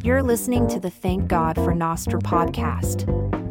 You're listening to the Thank God for Nostr podcast.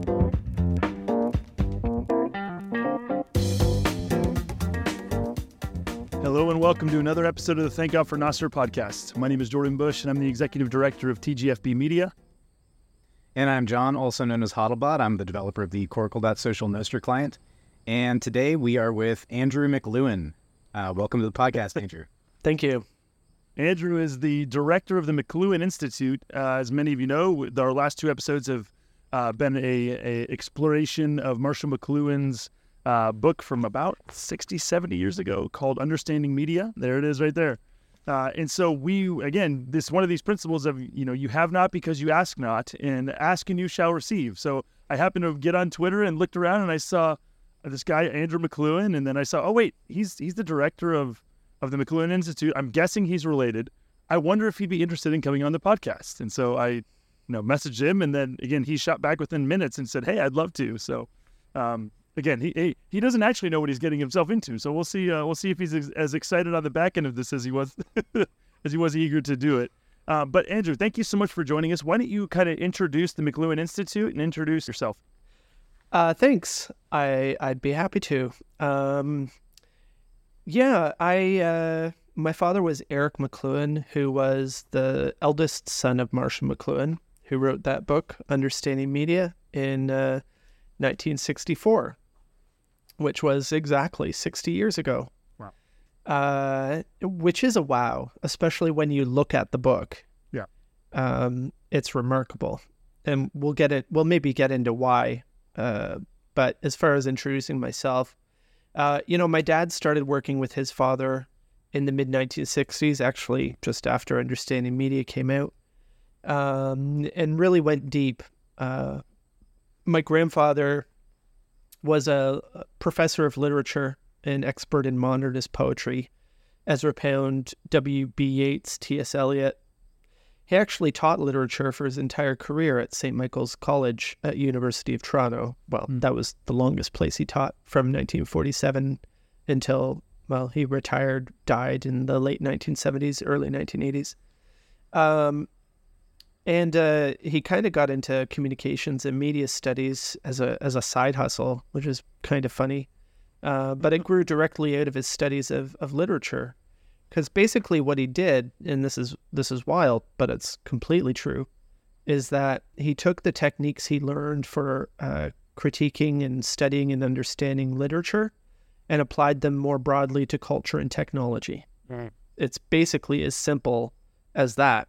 Hello and welcome to another episode of the Thank God for Nostr podcast. My name is Jordan Bush and I'm the Executive Director of TGFB Media. And I'm John, also known as Hodlbot. I'm the developer of the Coracle.social Nostr client. And today we are with Andrew McLuhan. Welcome to the podcast, Andrew. Thank you. Andrew is the director of the McLuhan Institute. As many of you know, our last two episodes have been a exploration of Marshall McLuhan's book from about 60, 70 years ago called Understanding Media. There it is right there. And so this one of these principles of, you have not because you ask not, and ask and you shall receive. So I happened to get on Twitter and looked around and I saw this guy, Andrew McLuhan, and then I saw, he's the director of the McLuhan Institute. I'm guessing he's related. I wonder if he'd be interested in coming on the podcast. And so I, messaged him, and then again, he shot back within minutes and said, hey, I'd love to. So, again, he doesn't actually know what he's getting himself into. So we'll see if he's as excited on the back end of this as he was, as he was eager to do it. But Andrew, thank you so much for joining us. Why don't you kind of introduce the McLuhan Institute and introduce yourself? Thanks. I'd be happy to. My father was Eric McLuhan, who was the eldest son of Marshall McLuhan, who wrote that book, Understanding Media, in 1964, which was exactly 60 years ago. Wow. Which is a wow, especially when you look at the book. Yeah. It's remarkable. And we'll maybe get into why. But as far as introducing myself, my dad started working with his father in the mid-1960s, actually just after Understanding Media came out, and really went deep. My grandfather was a professor of literature and expert in modernist poetry, Ezra Pound, W.B. Yeats, T.S. Eliot. He actually taught literature for his entire career at St. Michael's College at University of Toronto. Well, that was the longest place he taught from 1947 until, he retired, died in the late 1970s, early 1980s. And he kind of got into communications and media studies as a side hustle, which is kind of funny. But it grew directly out of his studies of literature. Because basically what he did, and this is wild, but it's completely true, is that he took the techniques he learned for critiquing and studying and understanding literature and applied them more broadly to culture and technology. Mm. It's basically as simple as that,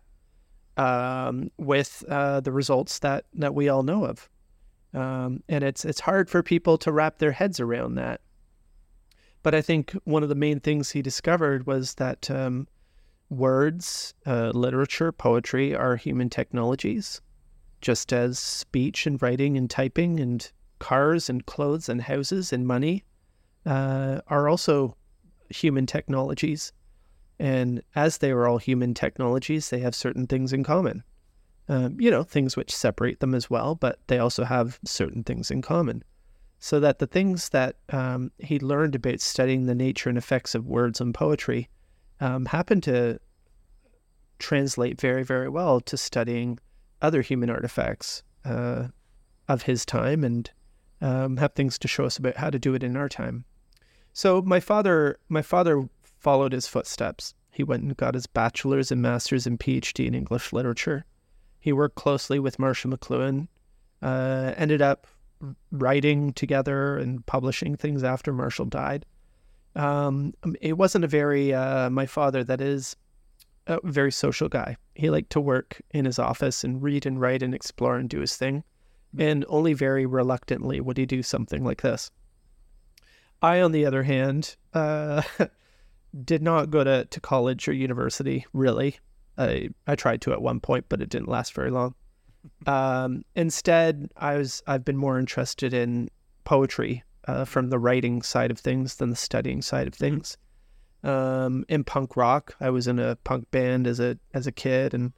with the results that we all know of. And it's hard for people to wrap their heads around that. But I think one of the main things he discovered was that words, literature, poetry are human technologies, just as speech and writing and typing and cars and clothes and houses and money are also human technologies. And as they are all human technologies, they have certain things in common. Things which separate them as well, but they also have certain things in common. So that the things that he learned about studying the nature and effects of words and poetry happened to translate very, very well to studying other human artifacts of his time and have things to show us about how to do it in our time. So my father followed his footsteps. He went and got his bachelor's and master's and PhD in English literature. He worked closely with Marshall McLuhan, ended up writing together and publishing things after Marshall died. It wasn't my father, that is, a very social guy. He liked to work in his office and read and write and explore and do his thing. And only very reluctantly would he do something like this. I, on the other hand, did not go to college or university, really. I tried to at one point, but it didn't last very long. Instead, I've been more interested in poetry from the writing side of things than the studying side of things. In punk rock, I was in a punk band as a kid, and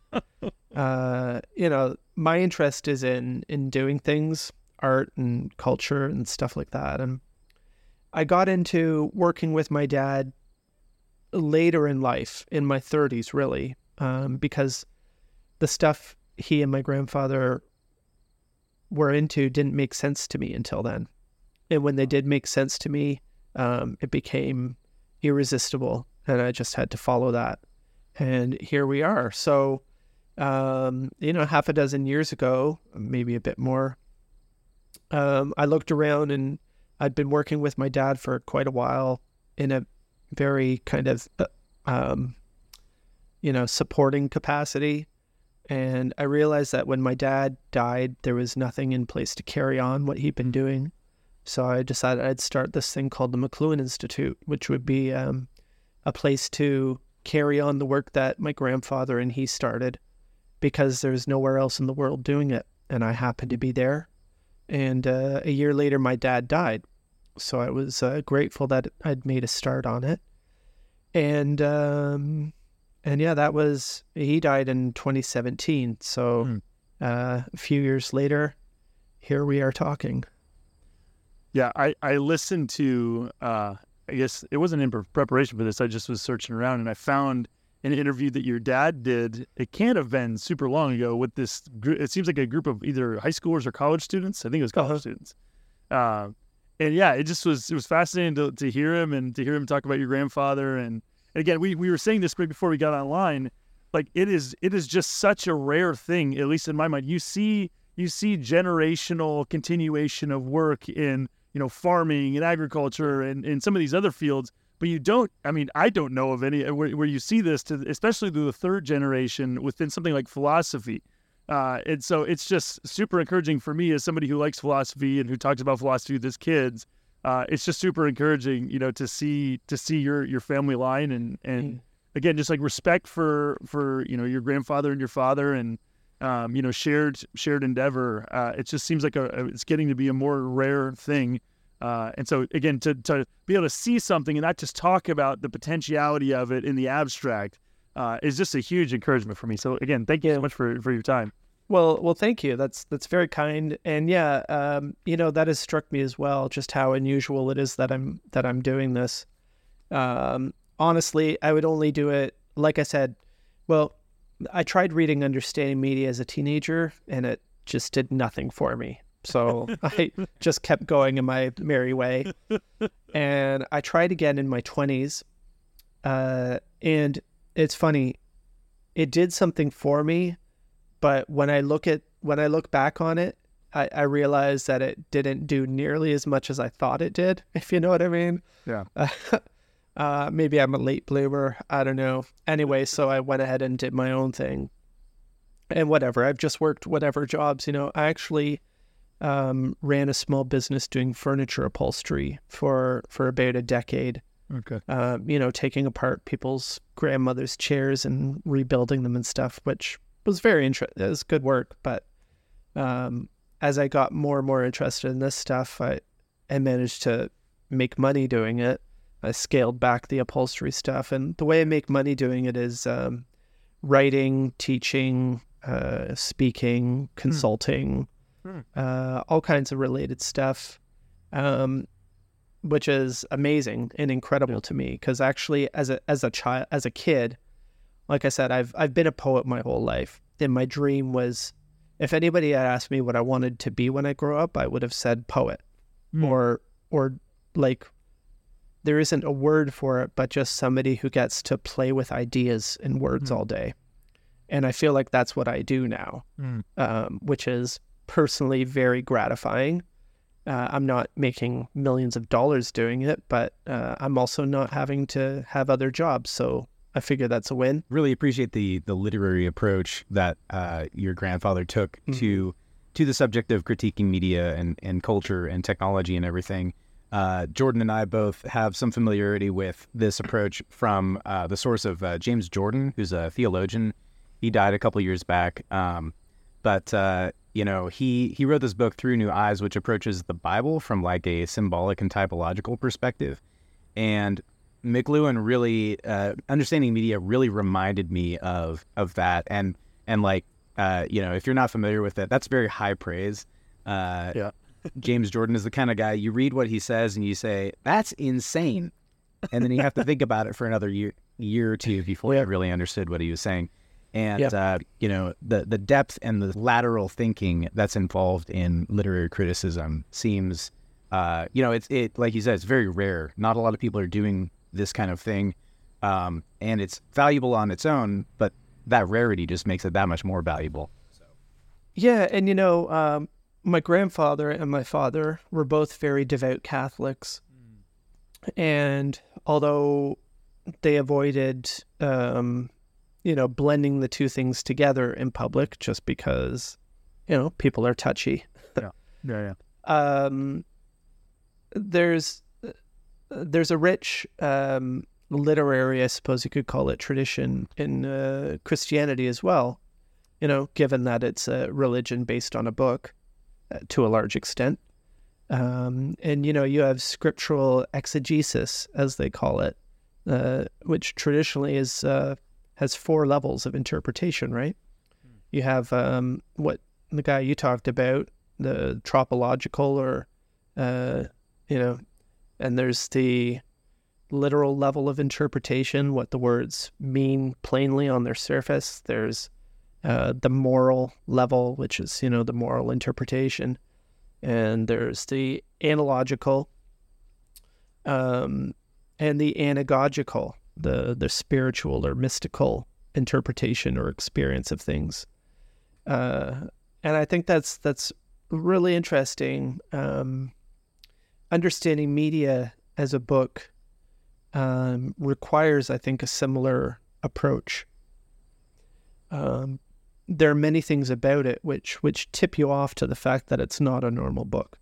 my interest is in doing things, art and culture and stuff like that. And I got into working with my dad later in life, in my 30s, really, because the stuff he and my grandfather were into didn't make sense to me until then. And when they did make sense to me, it became irresistible, and I just had to follow that. And here we are. So, half a dozen years ago, maybe a bit more, I looked around, and I'd been working with my dad for quite a while in a very kind of, supporting capacity. And I realized that when my dad died, there was nothing in place to carry on what he'd been doing. So I decided I'd start this thing called the McLuhan Institute, which would be a place to carry on the work that my grandfather and he started, because there's nowhere else in the world doing it. And I happened to be there. And a year later, my dad died. So I was grateful that I'd made a start on it. And he died in 2017. So a few years later, here we are talking. Yeah, I listened to, I guess it wasn't in preparation for this. I just was searching around, and I found an interview that your dad did. It can't have been super long ago with this group. It seems like a group of either high schoolers or college students. I think it was college students. And yeah, it was fascinating to hear him and to hear him talk about your grandfather. And again, we were saying this right before we got online. Like it is just such a rare thing, at least in my mind. You see generational continuation of work in, farming and agriculture and in some of these other fields, but I don't know of any where you see this, especially to the third generation within something like philosophy. And so it's just super encouraging for me as somebody who likes philosophy and who talks about philosophy with his kids. It's just super encouraging, to see your family line and again, just like respect for your grandfather and your father and shared endeavor. It just seems like it's getting to be a more rare thing. And so again, to be able to see something and not just talk about the potentiality of it in the abstract, is just a huge encouragement for me. So again, thank you so much for your time. Well, thank you. That's very kind. And yeah, that has struck me as well, just how unusual it is that I'm doing this. Honestly, I would only do it, like I said, well, I tried reading Understanding Media as a teenager, and it just did nothing for me. So I just kept going in my merry way. And I tried again in my 20s. And it's funny, it did something for me, but when I look back on it, I realized that it didn't do nearly as much as I thought it did, if you know what I mean. Yeah. Maybe I'm a late bloomer. I don't know. Anyway, so I went ahead and did my own thing. And whatever, I've just worked whatever jobs. I actually ran a small business doing furniture upholstery for about a decade. Okay. Taking apart people's grandmother's chairs and rebuilding them and stuff, which was very interesting. It was good work. But as I got more and more interested in this stuff, I managed to make money doing it. I scaled back the upholstery stuff. And the way I make money doing it is writing, teaching, speaking, consulting, all kinds of related stuff, which is amazing and incredible to me. Because actually, as a kid, like I said, I've been a poet my whole life. And my dream was, if anybody had asked me what I wanted to be when I grow up, I would have said poet, or like, there isn't a word for it, but just somebody who gets to play with ideas and words all day. And I feel like that's what I do now, which is personally very gratifying. I'm not making millions of dollars doing it, but I'm also not having to have other jobs. So I figure that's a win. Really appreciate the literary approach that your grandfather took to the subject of critiquing media and culture and technology and everything. Jordan and I both have some familiarity with this approach from the source of James Jordan, who's a theologian. He died a couple years back, but he wrote this book, Through New Eyes, which approaches the Bible from like a symbolic and typological perspective. And McLuhan really, Understanding Media really reminded me of that. And like, if you're not familiar with it, that's very high praise. Yeah. James Jordan is the kind of guy, you read what he says and you say, that's insane. And then you have to think about it for another year or two before you really understood what he was saying. And, Yep. the depth and the lateral thinking that's involved in literary criticism seems, it like you said, it's very rare. Not a lot of people are doing this kind of thing. And it's valuable on its own, but that rarity just makes it that much more valuable. Yeah, and my grandfather and my father were both very devout Catholics. And although they avoided, blending the two things together in public just because, people are touchy. Yeah. There's a rich literary, I suppose you could call it, tradition in Christianity as well, given that it's a religion based on a book to a large extent. And you have scriptural exegesis, as they call it, which traditionally has 4 levels of interpretation, right? You have what the guy you talked about, the tropological, or and there's the literal level of interpretation, what the words mean plainly on their surface. There's the moral level, which is the moral interpretation. And there's the analogical, and the anagogical, the spiritual or mystical interpretation or experience of things. And I think that's really interesting. Understanding media as a book requires, I think, a similar approach. There are many things about it which tip you off to the fact that it's not a normal book.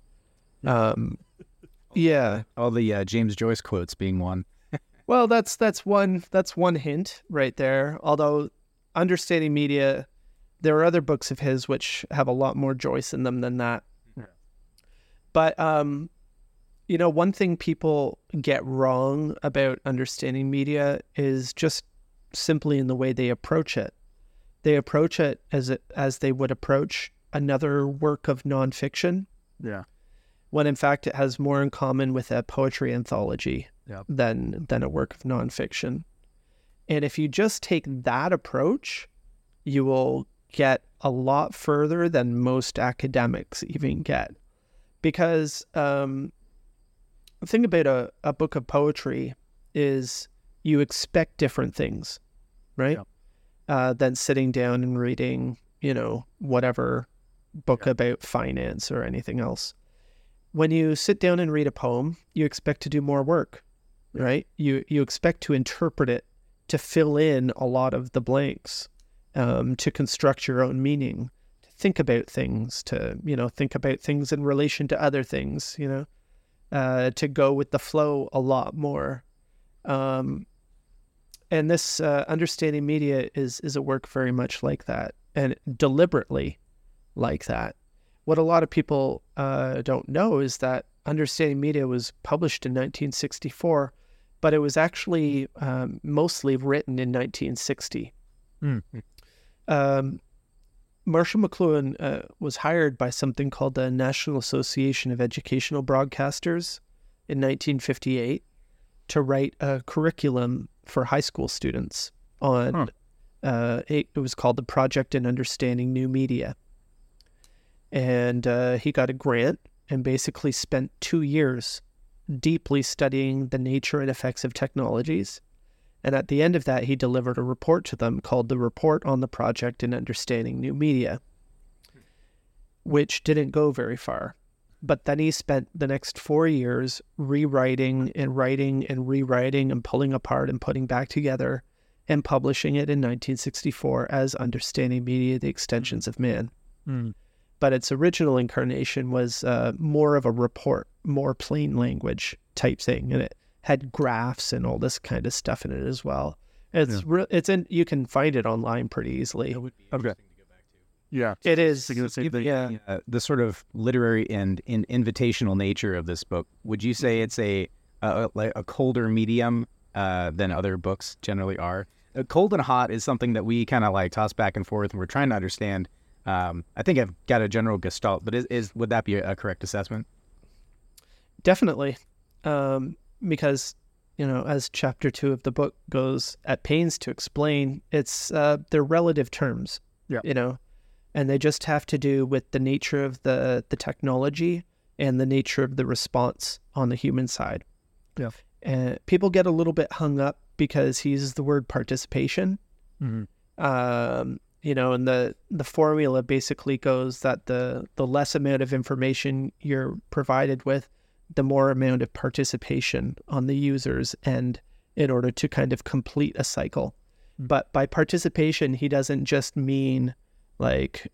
Yeah. All the James Joyce quotes being one. Well, that's one hint right there. Although Understanding Media, there are other books of his which have a lot more Joyce in them than that. Yeah. But one thing people get wrong about Understanding Media is just simply in the way they approach it. They approach it as they would approach another work of nonfiction. Yeah. When in fact it has more in common with a poetry anthology than a work of nonfiction. And if you just take that approach, you will get a lot further than most academics even get. Because the thing about a book of poetry is you expect different things, right? Yeah. Than sitting down and reading, whatever book about finance or anything else. When you sit down and read a poem, you expect to do more work, right? You expect to interpret it, to fill in a lot of the blanks, to construct your own meaning, to think about things, to, think about things in relation to other things, to go with the flow a lot more. And this Understanding Media is a work very much like that, and deliberately like that. What a lot of people don't know is that Understanding Media was published in 1964, but it was actually mostly written in 1960. Marshall McLuhan was hired by something called the National Association of Educational Broadcasters in 1958 to write a curriculum for high school students on, it was called the Project in Understanding New Media. And he got a grant and basically spent 2 years deeply studying the nature and effects of technologies. And at the end of that, he delivered a report to them called the Report on the Project in Understanding New Media, which didn't go very far. But then he spent the next 4 years rewriting and writing and rewriting and pulling apart and putting back together and publishing it in 1964 as Understanding Media, The Extensions of Man. But its original incarnation was more of a report, more plain language type thing. And it had graphs and all this kind of stuff in it as well. It's you can find it online pretty easily. It would be interesting to go back to. Yeah. It is. Thinking the same thing. Yeah. The sort of literary and invitational nature of this book, would you say it's like a colder medium than other books generally are? Cold and hot is something that we kind of like toss back and forth, and we're trying to understand. I think I've got a general gestalt, but would that be a correct assessment? Definitely. Because, as chapter 2 of the book goes at pains to explain, it's they're relative terms, and they just have to do with the nature of the technology and the nature of the response on the human side. Yeah. And people get a little bit hung up because he uses the word participation. Mm-hmm. And the formula basically goes that the less amount of information you're provided with, the more amount of participation on the user's end in order to kind of complete a cycle. Mm-hmm. But by participation, he doesn't just mean like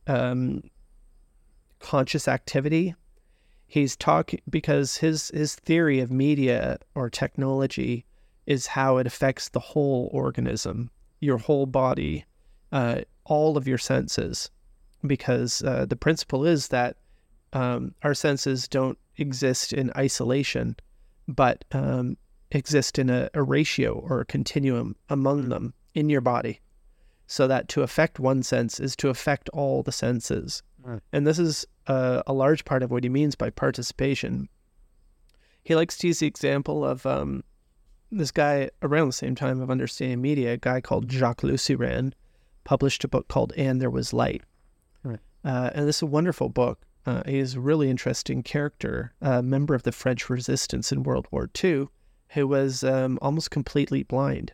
conscious activity. He's talking because his theory of media or technology is how it affects the whole organism, your whole body, all of your senses, because the principle is that our senses don't exist in isolation, but exist in a ratio or a continuum among them in your body, so that to affect one sense is to affect all the senses. Right. And this is a large part of what he means by participation. He likes to use the example of this guy around the same time of understanding media, a guy called Jacques Lussiran, published a book called And There Was Light. Right. And this is a wonderful book. He's a really interesting character, a member of the French resistance in World War II, who was almost completely blind.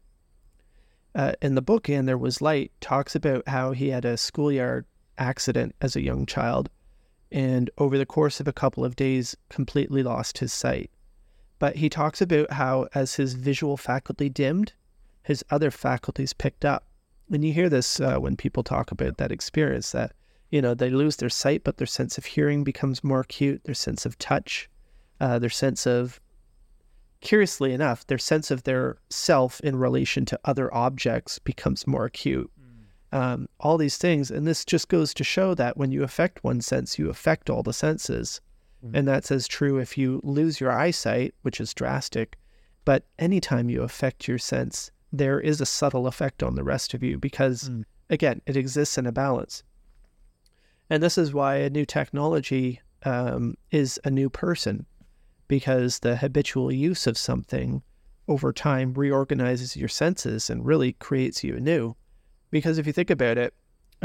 In the book And There Was Light talks about how he had a schoolyard accident as a young child, and over the course of a couple of days completely lost his sight. But he talks about how as his visual faculty dimmed, his other faculties picked up. And you hear this when people talk about that experience, that, they lose their sight, but their sense of hearing becomes more acute, their sense of touch, their sense of, curiously enough, their sense of their self in relation to other objects becomes more acute. All these things. And this just goes to show that when you affect one sense, you affect all the senses. And that's as true if you lose your eyesight, which is drastic. But anytime you affect your sense, there is a subtle effect on the rest of you because, again, it exists in a balance. And this is why a new technology is a new person, because the habitual use of something over time reorganizes your senses and really creates you anew. Because if you think about it,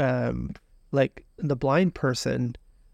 like the blind person,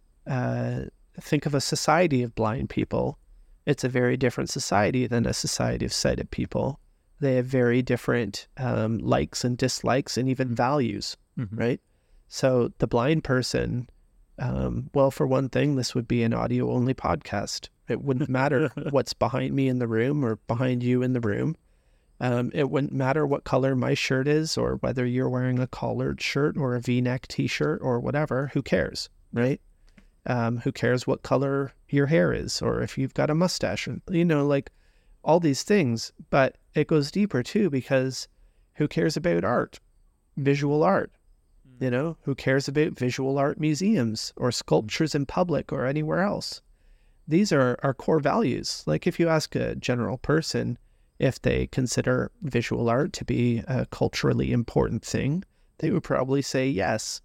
think of a society of blind people. It's a very different society than a society of sighted people. They have very different likes and dislikes and even values, right? So the blind person, well, for one thing, this would be an audio-only podcast. It wouldn't matter what's behind me in the room or behind you in the room. It wouldn't matter what color my shirt is or whether you're wearing a collared shirt or a V-neck t-shirt or whatever. Who cares, right? Who cares what color your hair is or if you've got a mustache, like all these things. But it goes deeper too, because who cares about art, visual art? Who cares about visual art museums or sculptures in public or anywhere else? These are our core values. Like if you ask a general person if they consider visual art to be a culturally important thing, they would probably say yes.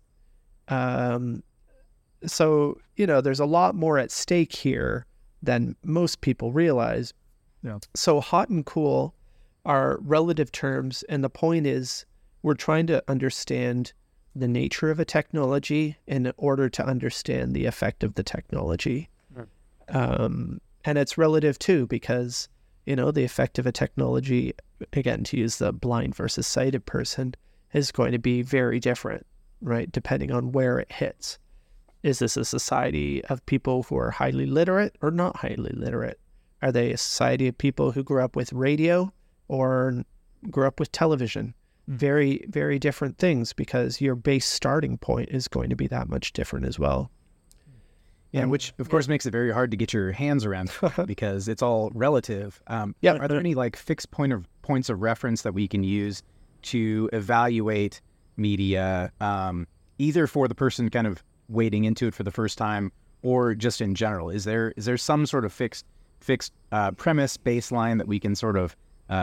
So, there's a lot more at stake here than most people realize. Yeah. So hot and cool are relative terms. And the point is we're trying to understand the nature of a technology in order to understand the effect of the technology. And it's relative too, because, the effect of a technology, again, to use the blind versus sighted person, is going to be very different, right? Depending on where it hits. Is this a society of people who are highly literate or not highly literate? Are they a society of people who grew up with radio or grew up with television? Very, very different things, because your base starting point is going to be that much different as well. Yeah, which of course makes it very hard to get your hands around because it's all relative. Are there any fixed points of reference that we can use to evaluate media, either for the person kind of wading into it for the first time or just in general? Is there some sort of fixed premise baseline that we can sort of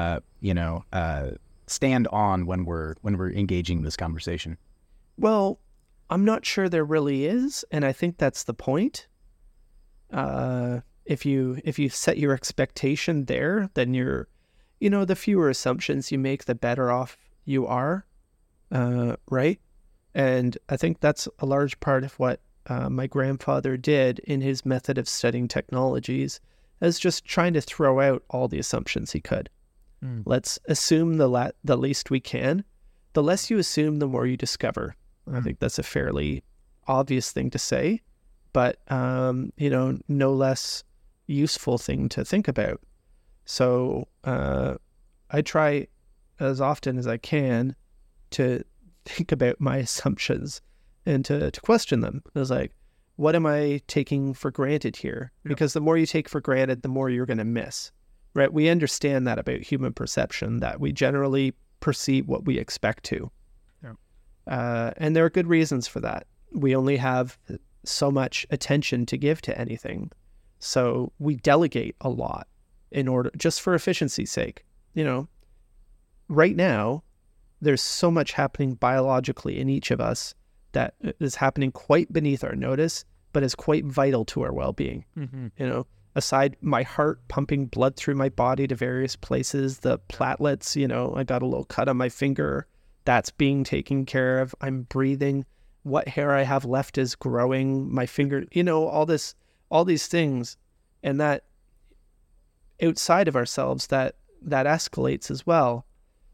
stand on when we're engaging this conversation? Well, I'm not sure there really is, and I think that's the point. If you set your expectation there, then you're the fewer assumptions you make, the better off you are, right? And I think that's a large part of what my grandfather did in his method of studying technologies, is just trying to throw out all the assumptions he could. Let's assume the least we can. The less you assume, the more you discover. I think that's a fairly obvious thing to say, but no less useful thing to think about. So I try as often as I can to think about my assumptions and to question them. It was like, what am I taking for granted here? Yeah. Because the more you take for granted, the more you're going to miss, right? We understand that about human perception, that we generally perceive what we expect to. Yeah. And there are good reasons for that. We only have so much attention to give to anything. So we delegate a lot in order, just for efficiency's sake. Right now, there's so much happening biologically in each of us that is happening quite beneath our notice, but is quite vital to our well-being. Aside my heart pumping blood through my body to various places, the platelets, I got a little cut on my finger, that's being taken care of. I'm breathing. What hair I have left is growing. My finger, all these things, and that outside of ourselves, that escalates as well.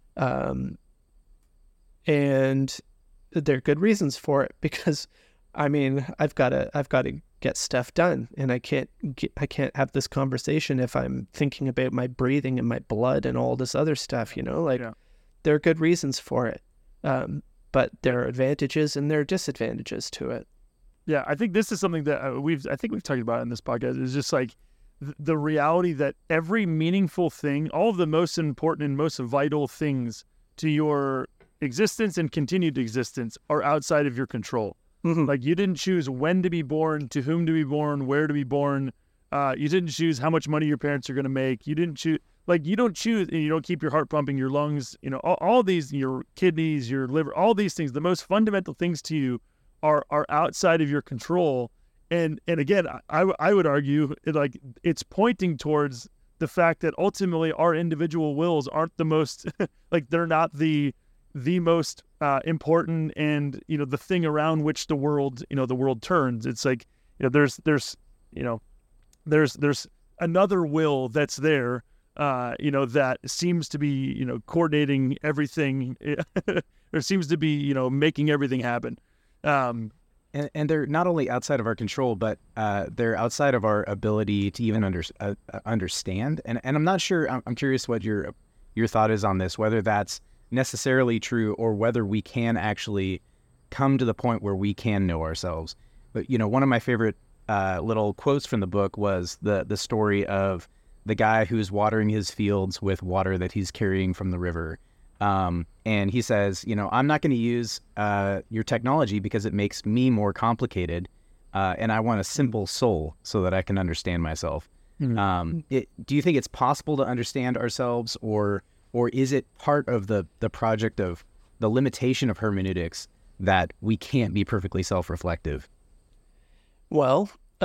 And there are good reasons for it, because I've got to get stuff done, and I can't have this conversation if I'm thinking about my breathing and my blood and all this other stuff, There are good reasons for it. But there are advantages and there are disadvantages to it. Yeah, I think this is something that we've talked about in this podcast, is just like the reality that every meaningful thing, all of the most important and most vital things to your existence and continued existence, are outside of your control. Like, you didn't choose when to be born, to whom to be born, where to be born. You didn't choose how much money your parents are going to make. You didn't choose, you don't choose, and you don't keep your heart pumping, your lungs, all these, your kidneys, your liver, all these things, the most fundamental things to you are outside of your control. And again, I would argue, it's pointing towards the fact that ultimately our individual wills aren't the most, they're not the most important, and the thing around which the world turns. It's like, there's another will that's there, that seems to be coordinating everything or seems to be making everything happen. And they're not only outside of our control, but they're outside of our ability to even understand. And I'm not sure. I'm curious what your thought is on this, whether that's necessarily true or whether we can actually come to the point where we can know ourselves. But one of my favorite little quotes from the book was the story of the guy who's watering his fields with water that he's carrying from the river. And he says, I'm not going to use your technology because it makes me more complicated, and I want a simple soul so that I can understand myself. Do you think it's possible to understand ourselves, or is it part of the project of the limitation of hermeneutics that we can't be perfectly self-reflective? Well,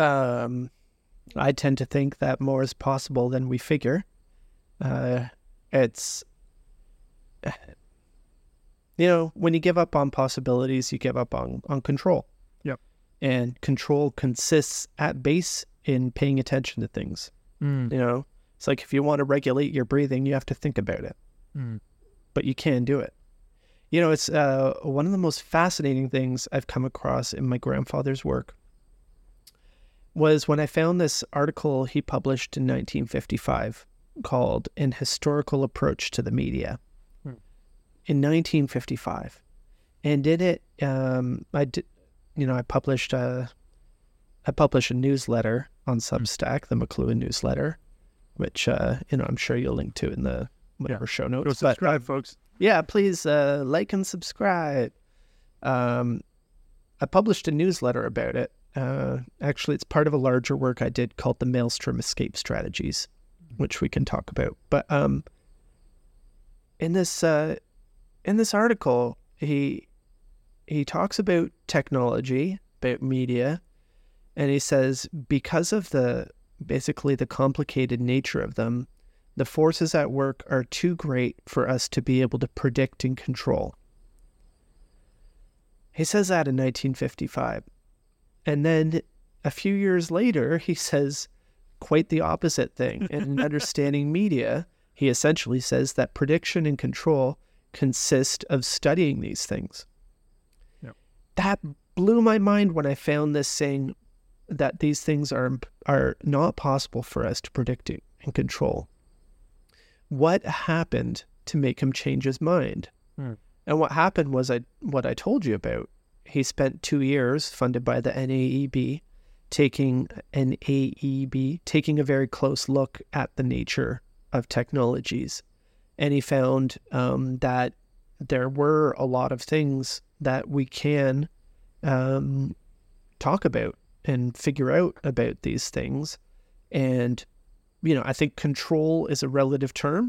I tend to think that more is possible than we figure. It's, when you give up on possibilities, you give up on control. Yep. And control consists at base in paying attention to things. It's like, if you want to regulate your breathing, you have to think about it. But you can do it. It's one of the most fascinating things I've come across in my grandfather's work was when I found this article he published in 1955 called An Historical Approach to the Media. In 1955. And in it, I published a newsletter on Substack, the McLuhan newsletter, which, I'm sure you'll link to in the whatever show notes. Go subscribe, folks. Yeah, please like and subscribe. I published a newsletter about it. Actually, it's part of a larger work I did called the Maelstrom Escape Strategies, which we can talk about. But in this article, he talks about technology, about media, and he says because of the complicated nature of them, The forces at work are too great for us to be able to predict and control. He says that in 1955. And then a few years later, he says quite the opposite thing. In Understanding Media, he essentially says that prediction and control consist of studying these things. Yep. That blew my mind when I found this saying that these things are not possible for us to predict and control. What happened to make him change his mind? And what happened was what I told you about. He spent 2 years funded by the NAEB, taking a very close look at the nature of technologies. And he found that there were a lot of things that we can talk about and figure out about these things. And, I think control is a relative term.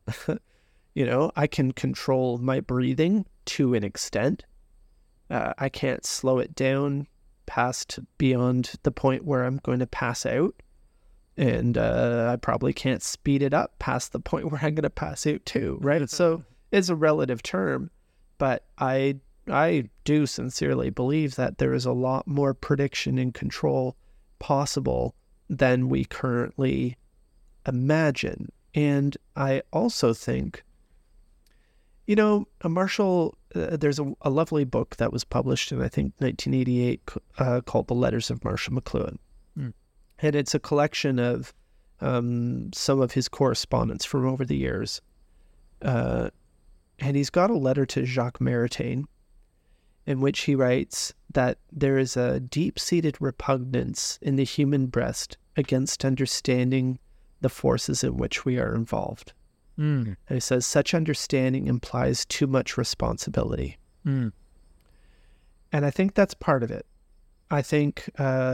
I can control my breathing to an extent. I can't slow it down beyond the point where I'm going to pass out. And I probably can't speed it up past the point where I'm going to pass out too, right? So it's a relative term, but I do sincerely believe that there is a lot more prediction and control possible than we currently imagine. And I also think, Marshall, there's a lovely book that was published in, I think, 1988 called The Letters of Marshall McLuhan. And it's a collection of some of his correspondence from over the years. And he's got a letter to Jacques Maritain in which he writes that there is a deep-seated repugnance in the human breast against understanding the forces in which we are involved. And he says, such understanding implies too much responsibility. And I think that's part of it. I think,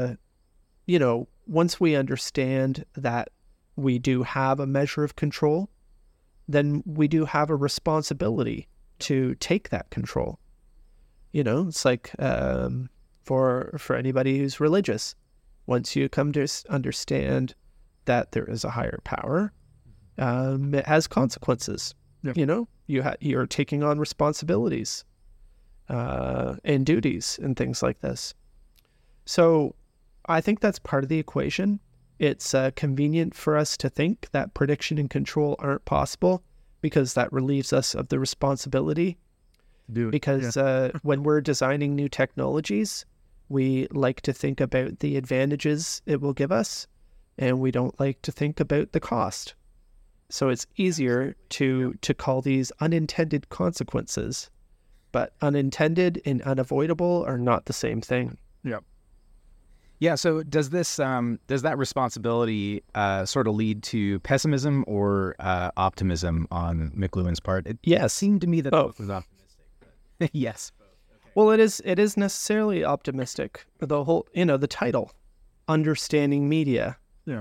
once we understand that we do have a measure of control, then we do have a responsibility to take that control. It's like for anybody who's religious, once you come to understand that there is a higher power, it has consequences. Yep. You're taking on responsibilities and duties and things like this. So I think that's part of the equation. It's convenient for us to think that prediction and control aren't possible because that relieves us of the responsibility. Because when we're designing new technologies, we like to think about the advantages it will give us, and we don't like to think about the cost. So it's easier to call these unintended consequences, but unintended and unavoidable are not the same thing. Yep. Yeah. So does that responsibility sort of lead to pessimism or optimism on McLuhan's part? It seemed to me that both was optimistic. But yes. Okay. Well, it is necessarily optimistic. The whole, the title, Understanding Media,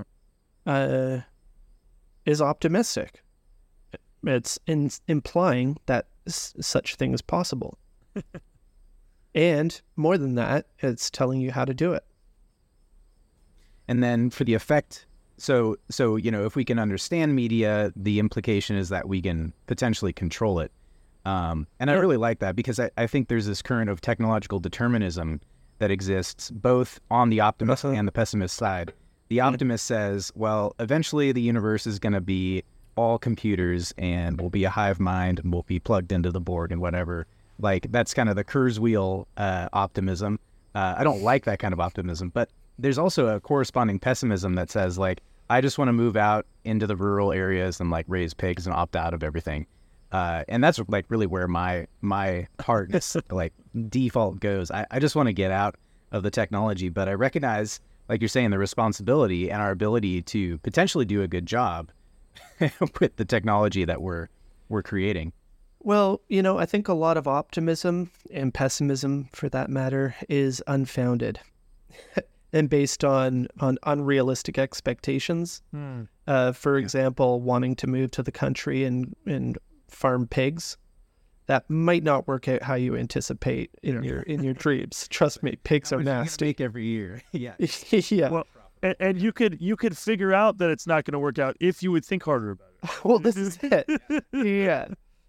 is optimistic. It's implying that such thing is possible. And more than that, it's telling you how to do it. And then for the effect, so if we can understand media, the implication is that we can potentially control it. And I really like that because I think there's this current of technological determinism that exists both on the optimist and the pessimist side. The optimist says, well, eventually the universe is going to be all computers and we'll be a hive mind and we'll be plugged into the board and whatever. Like, that's kind of the Kurzweil optimism. I don't like that kind of optimism, but there's also a corresponding pessimism that says, like, I just want to move out into the rural areas and, like, raise pigs and opt out of everything. And that's, like, really where my heart, like, default goes. I just want to get out of the technology, but I recognize, like you're saying, the responsibility and our ability to potentially do a good job with the technology that we're creating. Well, I think a lot of optimism and pessimism, for that matter, is unfounded and based on unrealistic expectations. For example, wanting to move to the country and farm pigs. That might not work out how you anticipate in your dreams. Trust me, pigs are nasty. Make every year. Yeah. Yeah. Well, and you could figure out that it's not going to work out if you would think harder about it. Well, this is it. Yeah.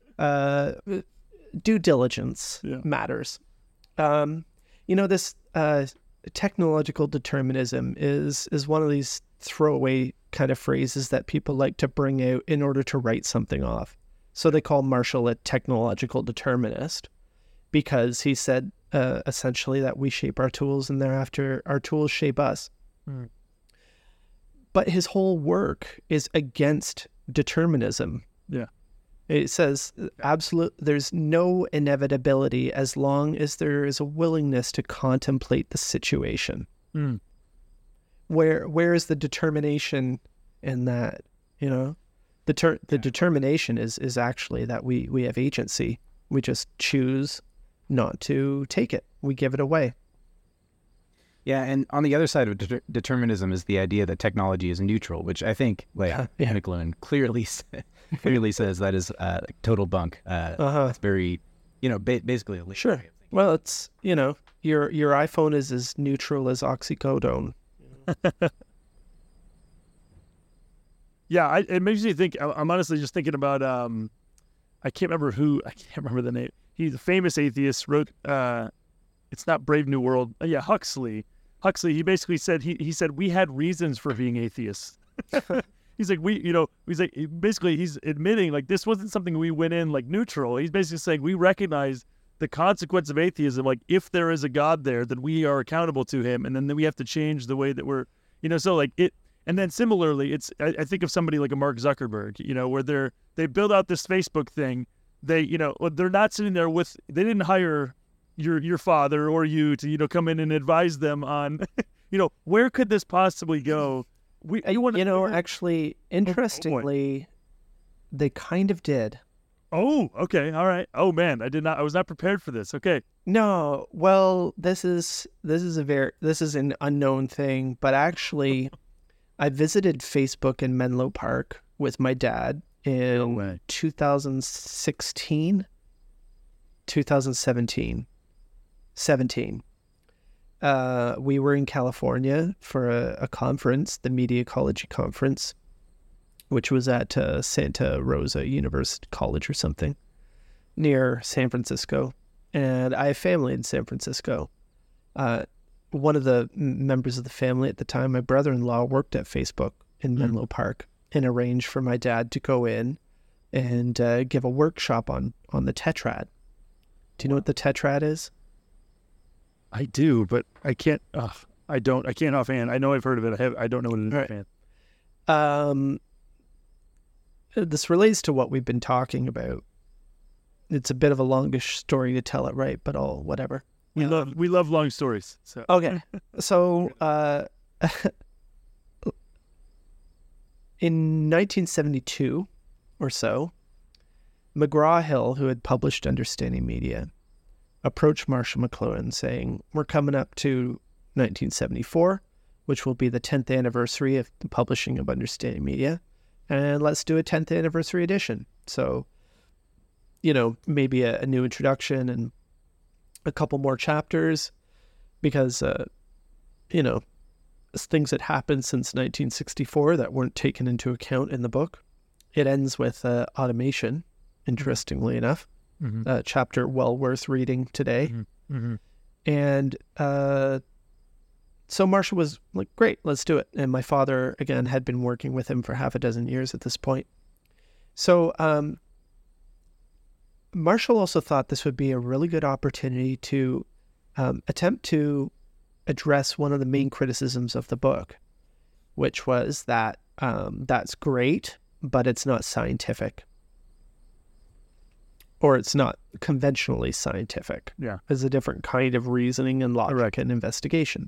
Due diligence matters. This technological determinism is one of these throwaway kind of phrases that people like to bring out in order to write something off. So they call Marshall a technological determinist because he said essentially that we shape our tools and thereafter our tools shape us. Mm. But his whole work is against determinism. Yeah. It says there's no inevitability as long as there is a willingness to contemplate the situation. Mm. Where is the determination in that? The determination is actually that we have agency. We just choose not to take it. We give it away. Yeah, and on the other side of determinism is the idea that technology is neutral, which I think McLuhan clearly says that is total bunk. It's very, basically a sure. Way of thinking. Well, it's your iPhone is as neutral as oxycodone. Yeah, it makes me think. I'm honestly just thinking about. I can't remember the name. He's a famous atheist. Wrote. It's not Brave New World. Yeah, Huxley. He basically said he said we had reasons for being atheists. He's like he's admitting like this wasn't something we went in like neutral. He's basically saying we recognize the consequence of atheism. Like if there is a God there, then we are accountable to him, and then we have to change the way that we're so like it. And then similarly, I think of somebody like a Mark Zuckerberg, where they build out this Facebook thing. They're not sitting there they didn't hire your father or you to come in and advise them on where could this possibly go. Actually, interestingly, they kind of did. Oh, okay, all right. Oh man, I was not prepared for this. Okay. No, well, this is an unknown thing, but actually I visited Facebook in Menlo Park with my dad in 2017. 17. We were in California for a conference, the Media Ecology Conference, which was at Santa Rosa University College or something near San Francisco. And I have family in San Francisco. One of the members of the family at the time, my brother-in-law, worked at Facebook in Menlo Park and arranged for my dad to go in and give a workshop on the tetrad. Do you know what the tetrad is? I do, but I can't. I can't offhand. I know I've heard of it. I don't know what it is offhand. This relates to what we've been talking about. It's a bit of a longish story to tell it right, but whatever. We love long stories. So okay, so in 1972 or so, McGraw-Hill, who had published Understanding Media, approached Marshall McLuhan saying, we're coming up to 1974, which will be the 10th anniversary of the publishing of Understanding Media, and let's do a 10th anniversary edition. So, maybe a new introduction and a couple more chapters because, things that happened since 1964 that weren't taken into account in the book. It ends with automation, interestingly enough. Mm-hmm. A chapter well worth reading today. Mm-hmm. Mm-hmm. And so Marshall was like, great, let's do it. And my father, again, had been working with him for half a dozen years at this point. So Marshall also thought this would be a really good opportunity to attempt to address one of the main criticisms of the book, which was that that's great, but it's not scientific. Or it's not conventionally scientific. Yeah. There's a different kind of reasoning and logic and investigation.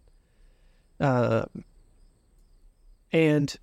And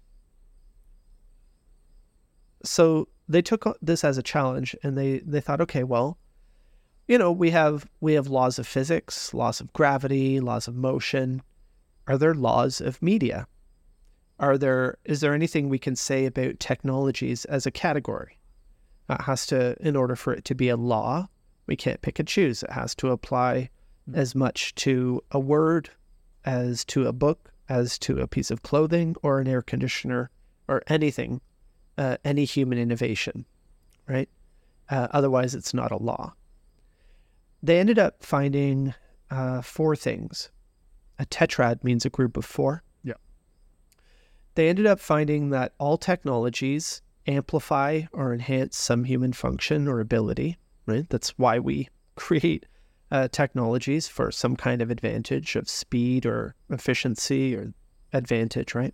so they took this as a challenge and they thought, okay, well, we have laws of physics, laws of gravity, laws of motion. Are there laws of media? Is there anything we can say about technologies as a category? It has to, in order for it to be a law, we can't pick and choose. It has to apply as much to a word as to a book, as to a piece of clothing or an air conditioner or anything any human innovation, right? Otherwise, it's not a law. They ended up finding 4 things. A tetrad means a group of 4. Yeah. They ended up finding that all technologies amplify or enhance some human function or ability, right? That's why we create technologies, for some kind of advantage of speed or efficiency or advantage, right?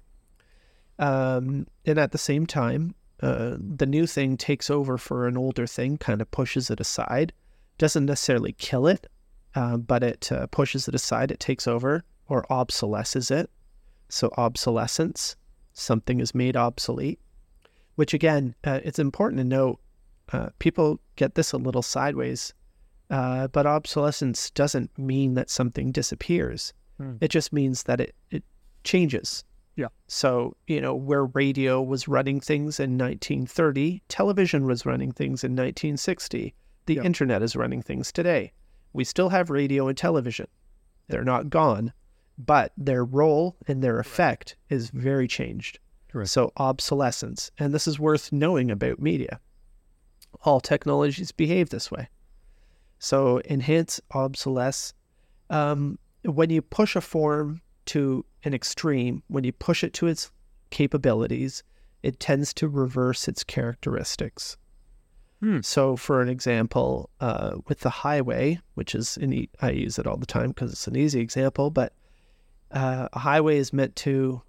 And at the same time, the new thing takes over for an older thing, kind of pushes it aside. Doesn't necessarily kill it, but it pushes it aside. It takes over or obsolesces it. So obsolescence, something is made obsolete, which again, it's important to note, people get this a little sideways, but obsolescence doesn't mean that something disappears. It just means that it changes. Yeah. So, where radio was running things in 1930, television was running things in 1960. The internet is running things today. We still have radio and television. They're not gone, but their role and their effect is very changed. Correct. So obsolescence, and this is worth knowing about media. All technologies behave this way. So enhance, obsolesce. When you push a form to an extreme, when you push it to its capabilities, it tends to reverse its characteristics. So for an example, with the highway, which is, I use it all the time because it's an easy example, but a highway is meant to,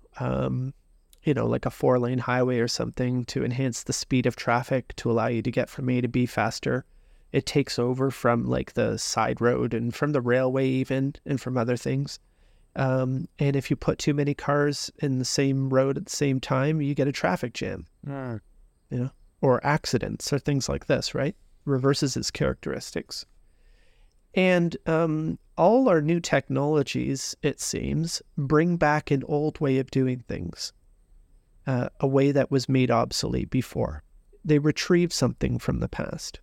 like a 4-lane highway or something, to enhance the speed of traffic, to allow you to get from A to B faster. It takes over from like the side road and from the railway even, and from other things. And if you put too many cars in the same road at the same time, you get a traffic jam, or accidents or things like this, right? Reverses its characteristics. And all our new technologies, it seems, bring back an old way of doing things, a way that was made obsolete before. They retrieve something from the past.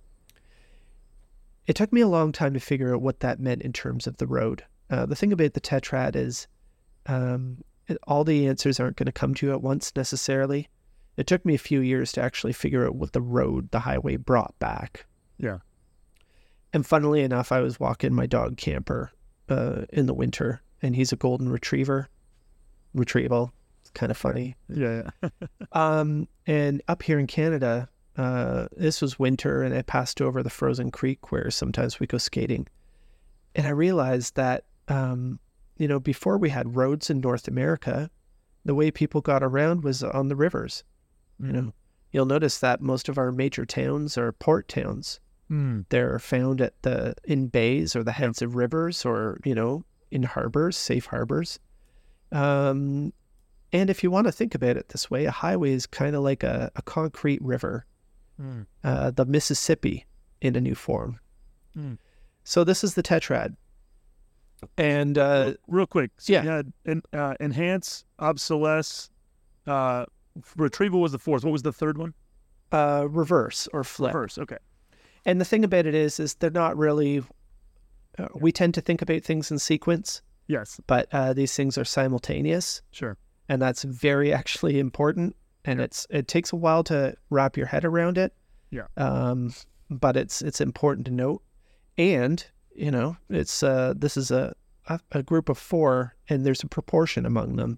It took me a long time to figure out what that meant in terms of the road. The thing about the tetrad is all the answers aren't going to come to you at once necessarily. It took me a few years to actually figure out what the highway brought back. Yeah. And funnily enough, I was walking my dog Camper in the winter, and he's a golden retrieval. It's kind of funny. Yeah. And up here in Canada, this was winter, and I passed over the frozen creek where sometimes we go skating. And I realized that, before we had roads in North America, the way people got around was on the rivers. You'll notice that most of our major towns are port towns. They're found in bays or the heads of rivers, or, in harbors, safe harbors. And if you want to think about it this way, a highway is kind of like a concrete river, the Mississippi in a new form. So this is the tetrad. And real quick, so yeah. you had enhance, obsolesce, retrieval was the 4th. What was the 3rd one? Reverse or flip. Reverse. Okay. And the thing about it is they're not really. We tend to think about things in sequence. Yes. But these things are simultaneous. Sure. And that's very actually important. And it takes a while to wrap your head around it. Yeah. But it's important to note. And it's this is a group of 4, and there's a proportion among them.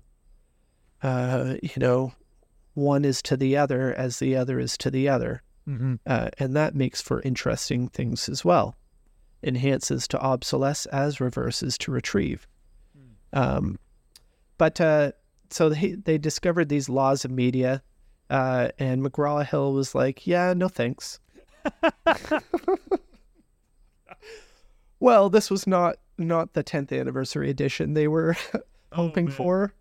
One is to the other as the other is to the other. And that makes for interesting things as well. Enhances to obsolesce as reverses to retrieve. So they discovered these laws of media, and McGraw-Hill was like, yeah, no thanks. Well, this was not the 10th anniversary edition they were hoping for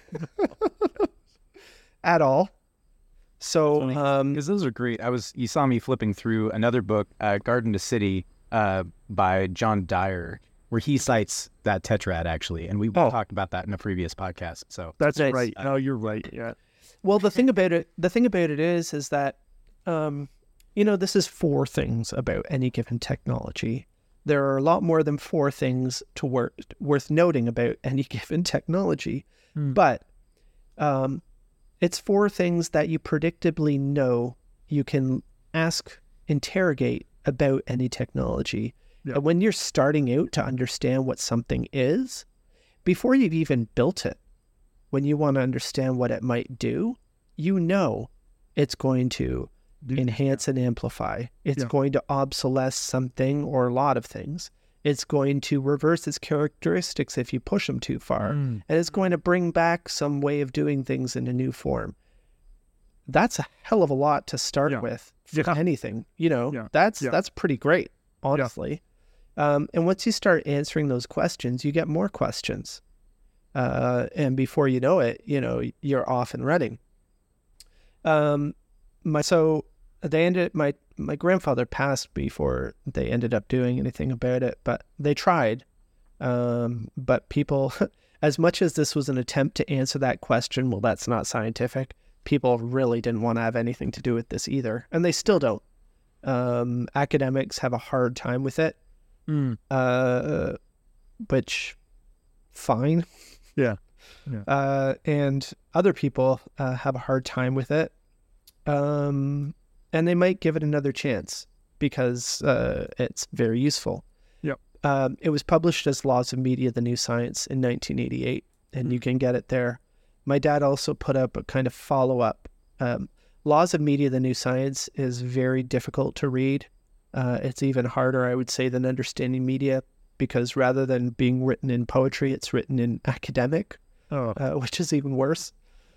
at all. So, because those are great. You saw me flipping through another book, Garden to City, by John Dyer, where he cites that tetrad actually, and we talked about that in a previous podcast. So that's nice. Right. No, you're right. Yeah. Well, the thing about it is that, this is 4 things about any given technology. There are a lot more than 4 things worth noting about any given technology. But It's for things that you predictably know you can interrogate about any technology. Yeah. And when you're starting out to understand what something is, before you've even built it, when you want to understand what it might do, you know it's going to enhance and amplify. It's going to obsolesce something or a lot of things. It's going to reverse its characteristics if you push them too far. And it's going to bring back some way of doing things in a new form. That's a hell of a lot to start with for anything. That's pretty great, honestly. And once you start answering those questions, you get more questions. And before you know it, you're off and running. My grandfather passed before they ended up doing anything about it, but they tried. But people, as much as this was an attempt to answer that question, well, that's not scientific, people really didn't want to have anything to do with this either. And they still don't. Academics have a hard time with it, which, fine. Yeah. And other people have a hard time with it. And they might give it another chance because it's very useful. Yep. It was published as Laws of Media, the New Science in 1988, and you can get it there. My dad also put up a kind of follow-up. Laws of Media, the New Science is very difficult to read. It's even harder, I would say, than Understanding Media, because rather than being written in poetry, it's written in academic, which is even worse.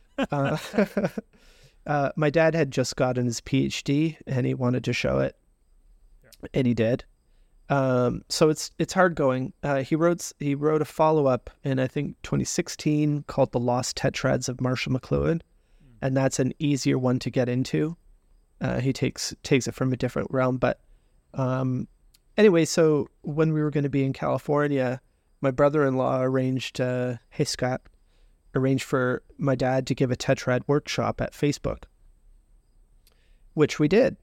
My dad had just gotten his PhD and he wanted to show it, and he did. So it's hard going. He wrote a follow-up in, I think, 2016 called The Lost Tetrads of Marshall McLuhan, and that's an easier one to get into. He takes it from a different realm. But anyway, so when we were going to be in California, my brother-in-law arranged for my dad to give a tetrad workshop at Facebook, which we did.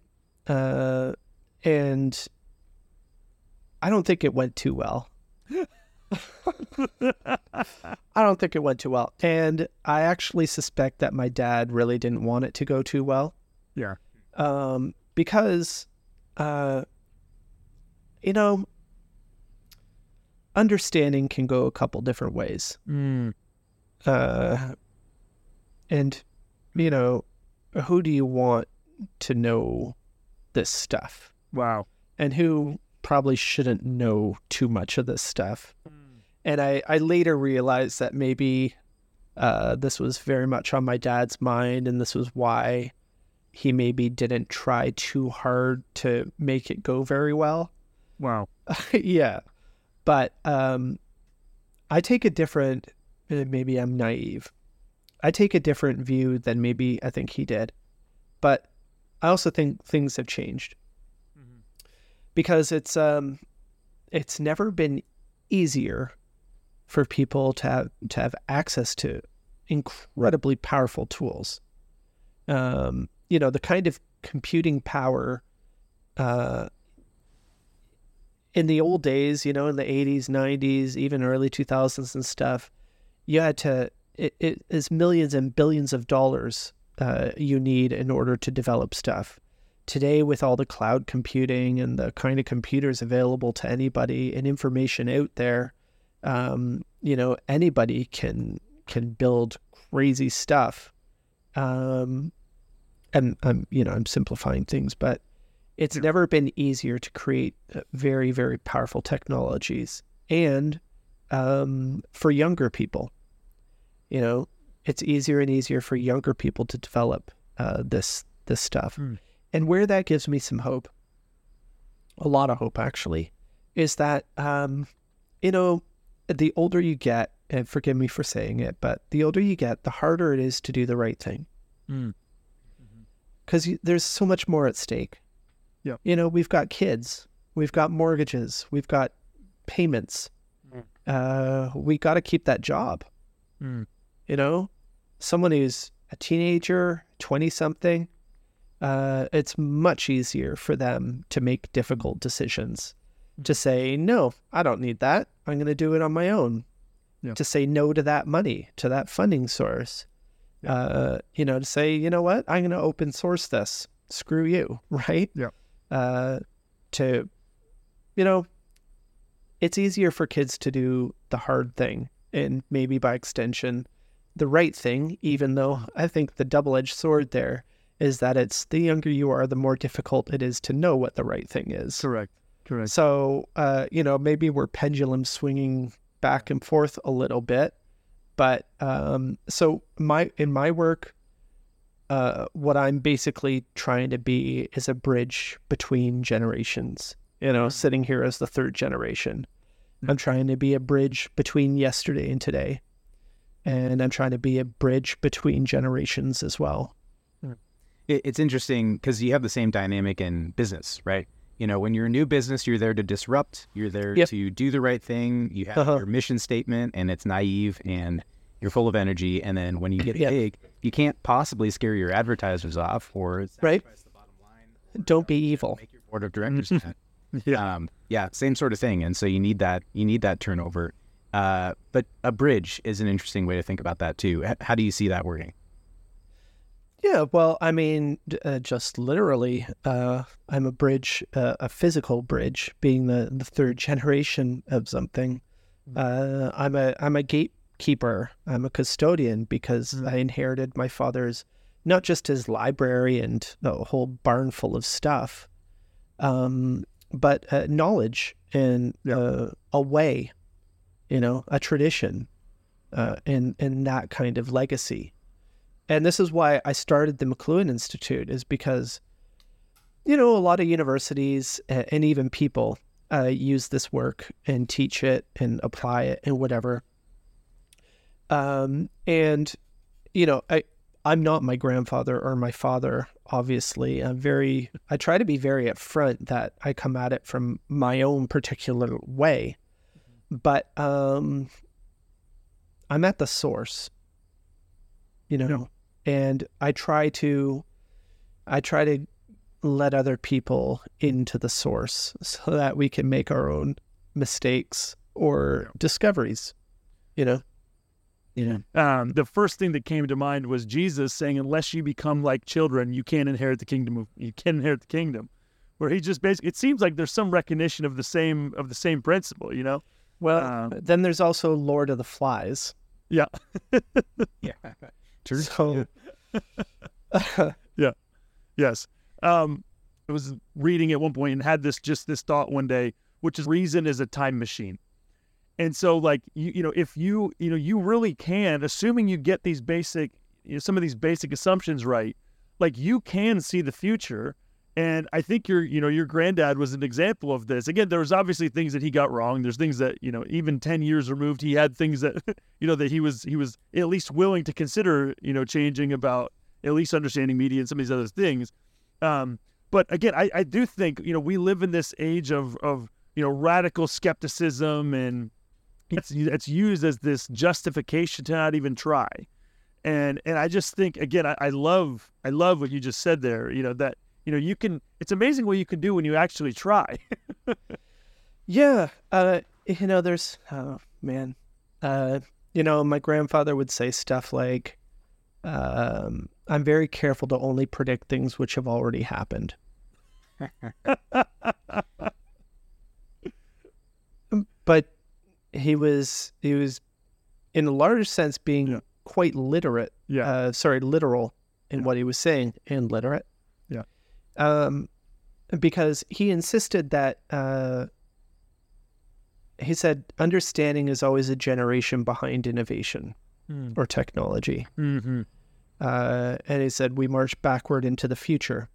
And I don't think it went too well. And I actually suspect that my dad really didn't want it to go too well. Yeah. Because, understanding can go a couple different ways. And, who do you want to know this stuff? Wow. And who probably shouldn't know too much of this stuff? And I later realized that maybe this was very much on my dad's mind, and this was why he maybe didn't try too hard to make it go very well. Wow. Yeah. But I take a different... Maybe I'm naive. I take a different view than maybe I think he did. But I also think things have changed. Because it's never been easier for people to have access to incredibly powerful tools. The kind of computing power in the old days, in the 80s, 90s, even early 2000s and stuff, you had to, it is millions and billions of dollars you need in order to develop stuff. Today, with all the cloud computing and the kind of computers available to anybody and information out there, anybody can build crazy stuff. And I'm simplifying things, but it's never been easier to create very, very powerful technologies. And for younger people, it's easier and easier for younger people to develop this stuff. And where that gives me some hope, a lot of hope actually, is that, the older you get, and forgive me for saying it, but the older you get, the harder it is to do the right thing. Because there's so much more at stake. Yeah. We've got kids, we've got mortgages, we've got payments. We got to keep that job. Someone who's a teenager, 20-something, it's much easier for them to make difficult decisions. To say, no, I don't need that. I'm going to do it on my own. To say no to that money, to that funding source. To say, you know what, I'm going to open source this. Screw you, right? Yeah. It's easier for kids to do the hard thing and maybe by extension, the right thing, even though I think the double-edged sword there is that it's the younger you are, the more difficult it is to know what the right thing is. Correct. So, maybe we're pendulum swinging back and forth a little bit, but so in my work, what I'm basically trying to be is a bridge between generations. Sitting here as the third generation, I'm trying to be a bridge between yesterday and today, and I'm trying to be a bridge between generations as well. It's interesting because you have the same dynamic in business, right? When you're a new business, you're there to disrupt. You're there to do the right thing. You have your mission statement, and it's naive, and you're full of energy. And then when you get big, you can't possibly scare your advertisers off or sacrifice the bottom line. Don't be evil. Make your board of directors mad. Same sort of thing. And so you need that turnover. But a bridge is an interesting way to think about that too. How do you see that working? Yeah, well, I mean, just literally, I'm a bridge, a physical bridge, being the third generation of something. I'm a gatekeeper. I'm a custodian because I inherited my father's, not just his library and a whole barn full of stuff, but knowledge and a way, a tradition, and that kind of legacy. And this is why I started the McLuhan Institute, is because, a lot of universities and even people use this work and teach it and apply it and whatever. I'm not my grandfather or my father, obviously. I try to be very upfront that I come at it from my own particular way, but I'm at the source, and I try to let other people into the source so that we can make our own mistakes or discoveries, The first thing that came to mind was Jesus saying, "Unless you become like children, you can't inherit the kingdom. Where he just basically, it seems like there's some recognition of the same principle, Well, then there's also Lord of the Flies. Yeah. Yeah. True. So, yeah. Yes. I was reading at one point and had this thought one day, which is reason is a time machine. And so if you really can, assuming you get these basic, some of these basic assumptions right, you can see the future. And I think your granddad was an example of this. Again, there was obviously things that he got wrong. There's things that, even 10 years removed, he had things that, that he was at least willing to consider, changing about at least understanding media and some of these other things. But again, I do think, we live in this age of radical skepticism, and it's used as this justification to not even try. And I just think, again, I love what you just said there, that, you can, it's amazing what you can do when you actually try. Yeah. There's, oh man, my grandfather would say stuff like, I'm very careful to only predict things which have already happened. But he was in a larger sense being quite literate. Literal in what he was saying, and literate. Yeah. Because he insisted that he said understanding is always a generation behind innovation or technology. Mm-hmm. And he said we march backward into the future.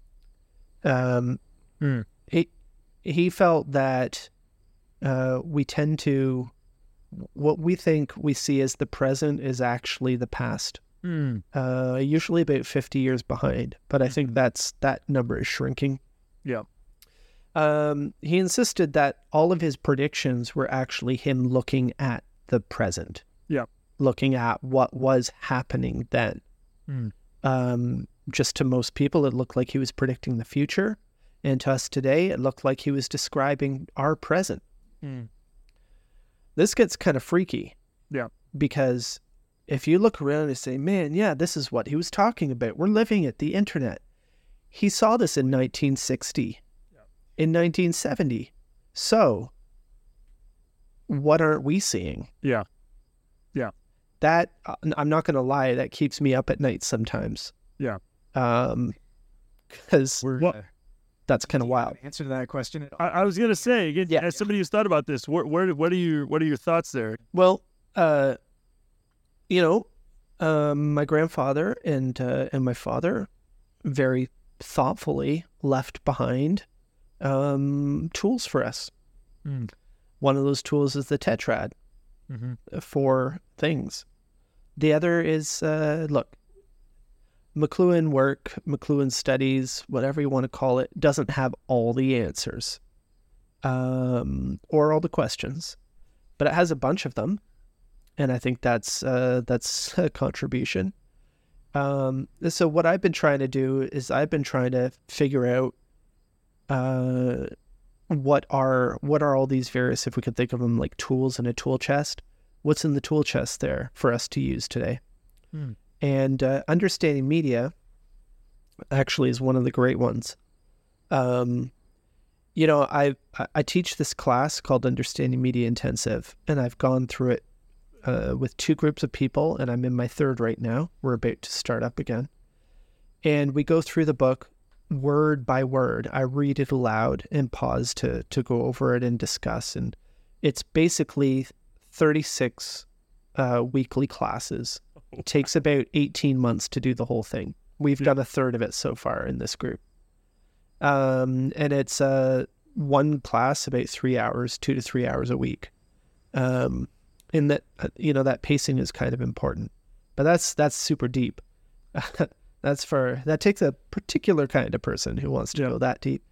He felt that we tend to, what we think we see as the present is actually the past. Usually about 50 years behind, but I think that number is shrinking. Yeah. He insisted that all of his predictions were actually him looking at the present. Yeah. Looking at what was happening then. Just to most people, it looked like he was predicting the future. And to us today, it looked like he was describing our present. This gets kind of freaky. Yeah. Because if you look around and say, man, yeah, this is what he was talking about. We're living it, the internet. He saw this in 1960, in 1970. So what aren't we seeing? Yeah. That, I'm not going to lie, that keeps me up at night sometimes. Yeah. Because that's kind of wild. Answer to that question. I was gonna say again, Yeah. as somebody who's thought about this, what are your thoughts there? Well, my grandfather and my father very thoughtfully left behind tools for us. Mm. One of those tools is the tetrad for things. The other is, McLuhan work, McLuhan studies, whatever you want to call it, doesn't have all the answers or all the questions, but it has a bunch of them. And I think that's a contribution. So what I've been trying to do is I've been trying to figure out what are all these various, if we could think of them like tools in a tool chest, what's in the tool chest there for us to use today. And understanding media actually is one of the great ones. I teach this class called Understanding Media Intensive, and I've gone through it with two groups of people, and I'm in my third right now. We're about to start up again. And we go through the book word by word. I read it aloud and pause to go over it and discuss. And it's basically 36 weekly classes. It takes about 18 months to do the whole thing. We've done a third of it so far in this group. And it's one class about 3 hours, 2 to 3 hours a week. In that, that pacing is kind of important, but that's super deep. That takes a particular kind of person who wants to go that deep.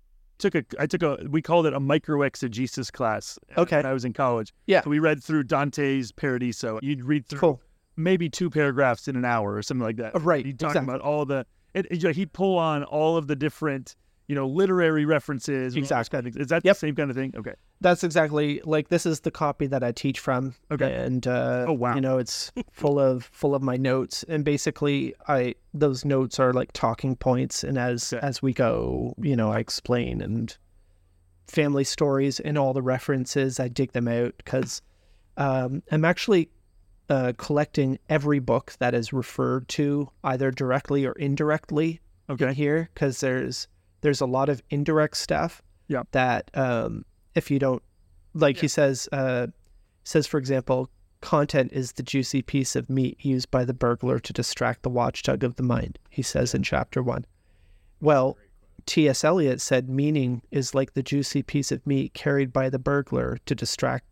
We called it a microexegesis class. Okay. When I was in college. Yeah. So we read through Dante's Paradiso. You'd read through maybe 2 paragraphs in an hour or something like that. Right. He'd talk about all he'd pull on all of the different, literary references. Exactly. Is that the same kind of thing? Okay. That's exactly, like, this is the copy that I teach from. Okay. And, oh, wow. It's full of my notes. And basically those notes are like talking points. And as we go, I explain, and family stories and all the references, I dig them out because I'm actually collecting every book that is referred to either directly or indirectly in here, because there's a lot of indirect stuff that if you don't, he says, for example, content is the juicy piece of meat used by the burglar to distract the watchdog of the mind, he says in chapter 1. Well, T.S. Eliot said meaning is like the juicy piece of meat carried by the burglar to distract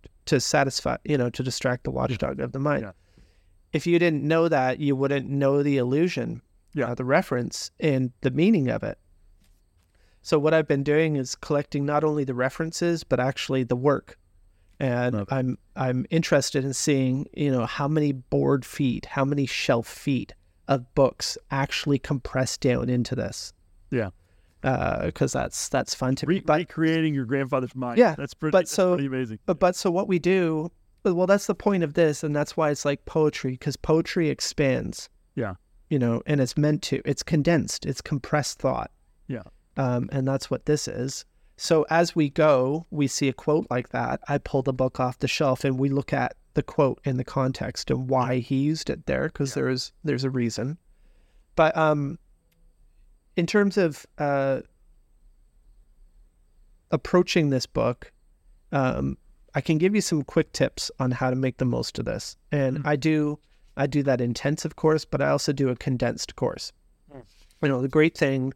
the watchdog of the mind. Yeah. If you didn't know that, you wouldn't know the allusion, the reference, and the meaning of it. So what I've been doing is collecting not only the references, but actually the work. And I'm interested in seeing, how many board feet, how many shelf feet of books actually compressed down into this. Yeah. Because that's fun to recreating your grandfather's mind. Yeah, that's pretty amazing. But so what we do, well, that's the point of this, and that's why it's like poetry, because poetry expands. Yeah. And it's meant to. It's condensed. It's compressed thought. Yeah. And that's what this is. So as we go, we see a quote like that. I pull the book off the shelf, and we look at the quote in the context and why he used it there, because there's a reason. But in terms of approaching this book, I can give you some quick tips on how to make the most of this. And I do that intensive course, but I also do a condensed course. The great thing,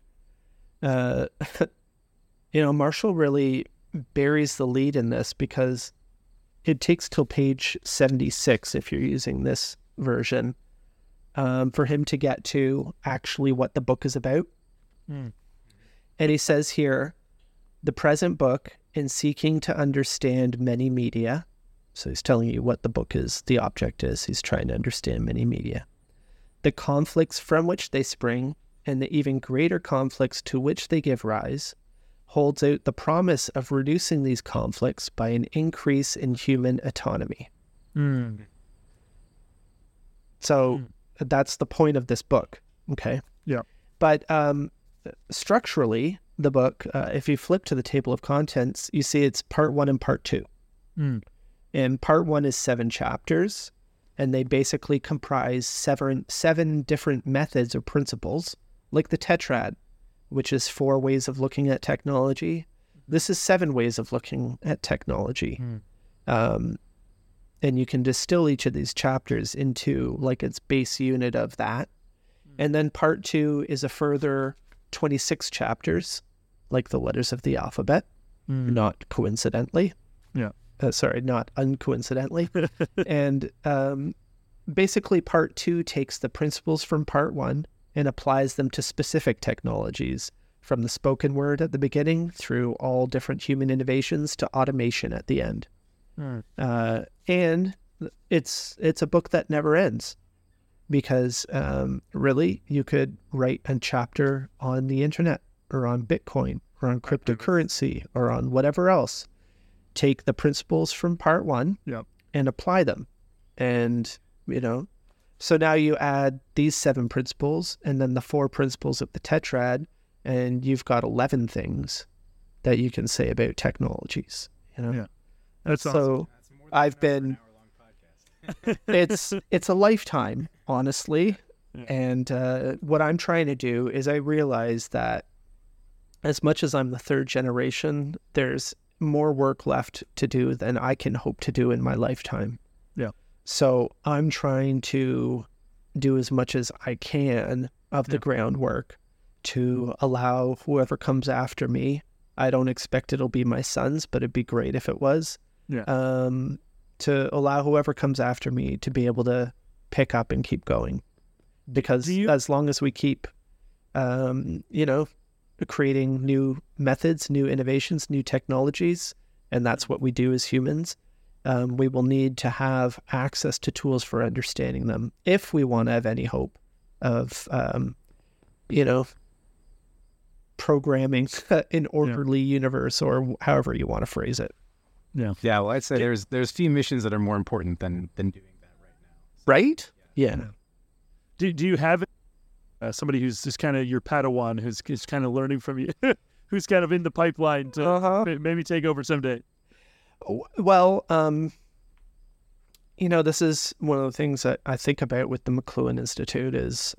Marshall really buries the lead in this, because it takes till page 76, if you're using this version, for him to get to actually what the book is about. And he says here, the present book, in seeking to understand many media, so he's telling you what the book is, the object is, he's trying to understand many media, the conflicts from which they spring, and the even greater conflicts to which they give rise, holds out the promise of reducing these conflicts by an increase in human autonomy. So that's the point of this book. Okay. Yeah. But structurally, the book, if you flip to the table of contents, you see it's part 1 and part 2. And part 1 is 7 chapters, and they basically comprise seven different methods or principles, like the tetrad, which is 4 ways of looking at technology. This is 7 ways of looking at technology. And you can distill each of these chapters into like its base unit of that. And then part 2 is a further 26 chapters, like the letters of the alphabet, not coincidentally. Yeah. Not uncoincidentally. And basically part 2 takes the principles from part 1 and applies them to specific technologies, from the spoken word at the beginning through all different human innovations to automation at the end. And it's a book that never ends, because really you could write a chapter on the internet or on Bitcoin or on cryptocurrency or on whatever else. Take the principles from part 1 and apply them. And, so now you add these 7 principles and then the 4 principles of the tetrad, and you've got 11 things that you can say about technologies. That's awesome. So I've been, it's a lifetime, honestly. And what I'm trying to do is, I realize that as much as I'm the 3rd generation, there's more work left to do than I can hope to do in my lifetime. So I'm trying to do as much as I can of the groundwork to allow whoever comes after me. I don't expect it'll be my sons, but it'd be great if it was. To allow whoever comes after me to be able to pick up and keep going. Because as long as we keep, creating new methods, new innovations, new technologies, and that's what we do as humans, we will need to have access to tools for understanding them if we want to have any hope of, programming an orderly universe, or however you want to phrase it. Yeah. Well, I'd say there's few missions that are more important than doing that right now. Right? Yeah. Do you have somebody who's just kind of your Padawan, who's kind of learning from you, who's kind of in the pipeline to maybe take over someday? Well, this is one of the things that I think about with the McLuhan Institute is,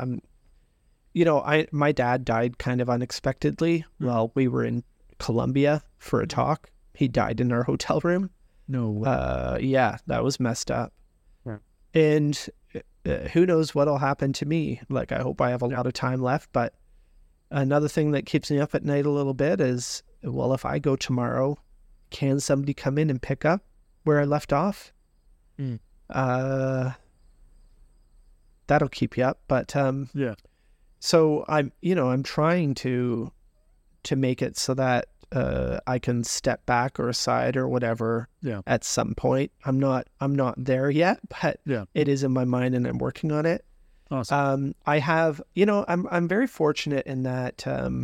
my dad died kind of unexpectedly while we were in Colombia for a talk. He died in our hotel room. No way. Yeah, that was messed up. Right. And who knows what'll happen to me. Like, I hope I have a lot of time left. But another thing that keeps me up at night a little bit is, well, if I go tomorrow, can somebody come in and pick up where I left off? That'll keep you up. But so I'm trying to make it so that I can step back or aside or whatever at some point. I'm not there yet, but it is in my mind and I'm working on it. Awesome. I have, I'm very fortunate in that,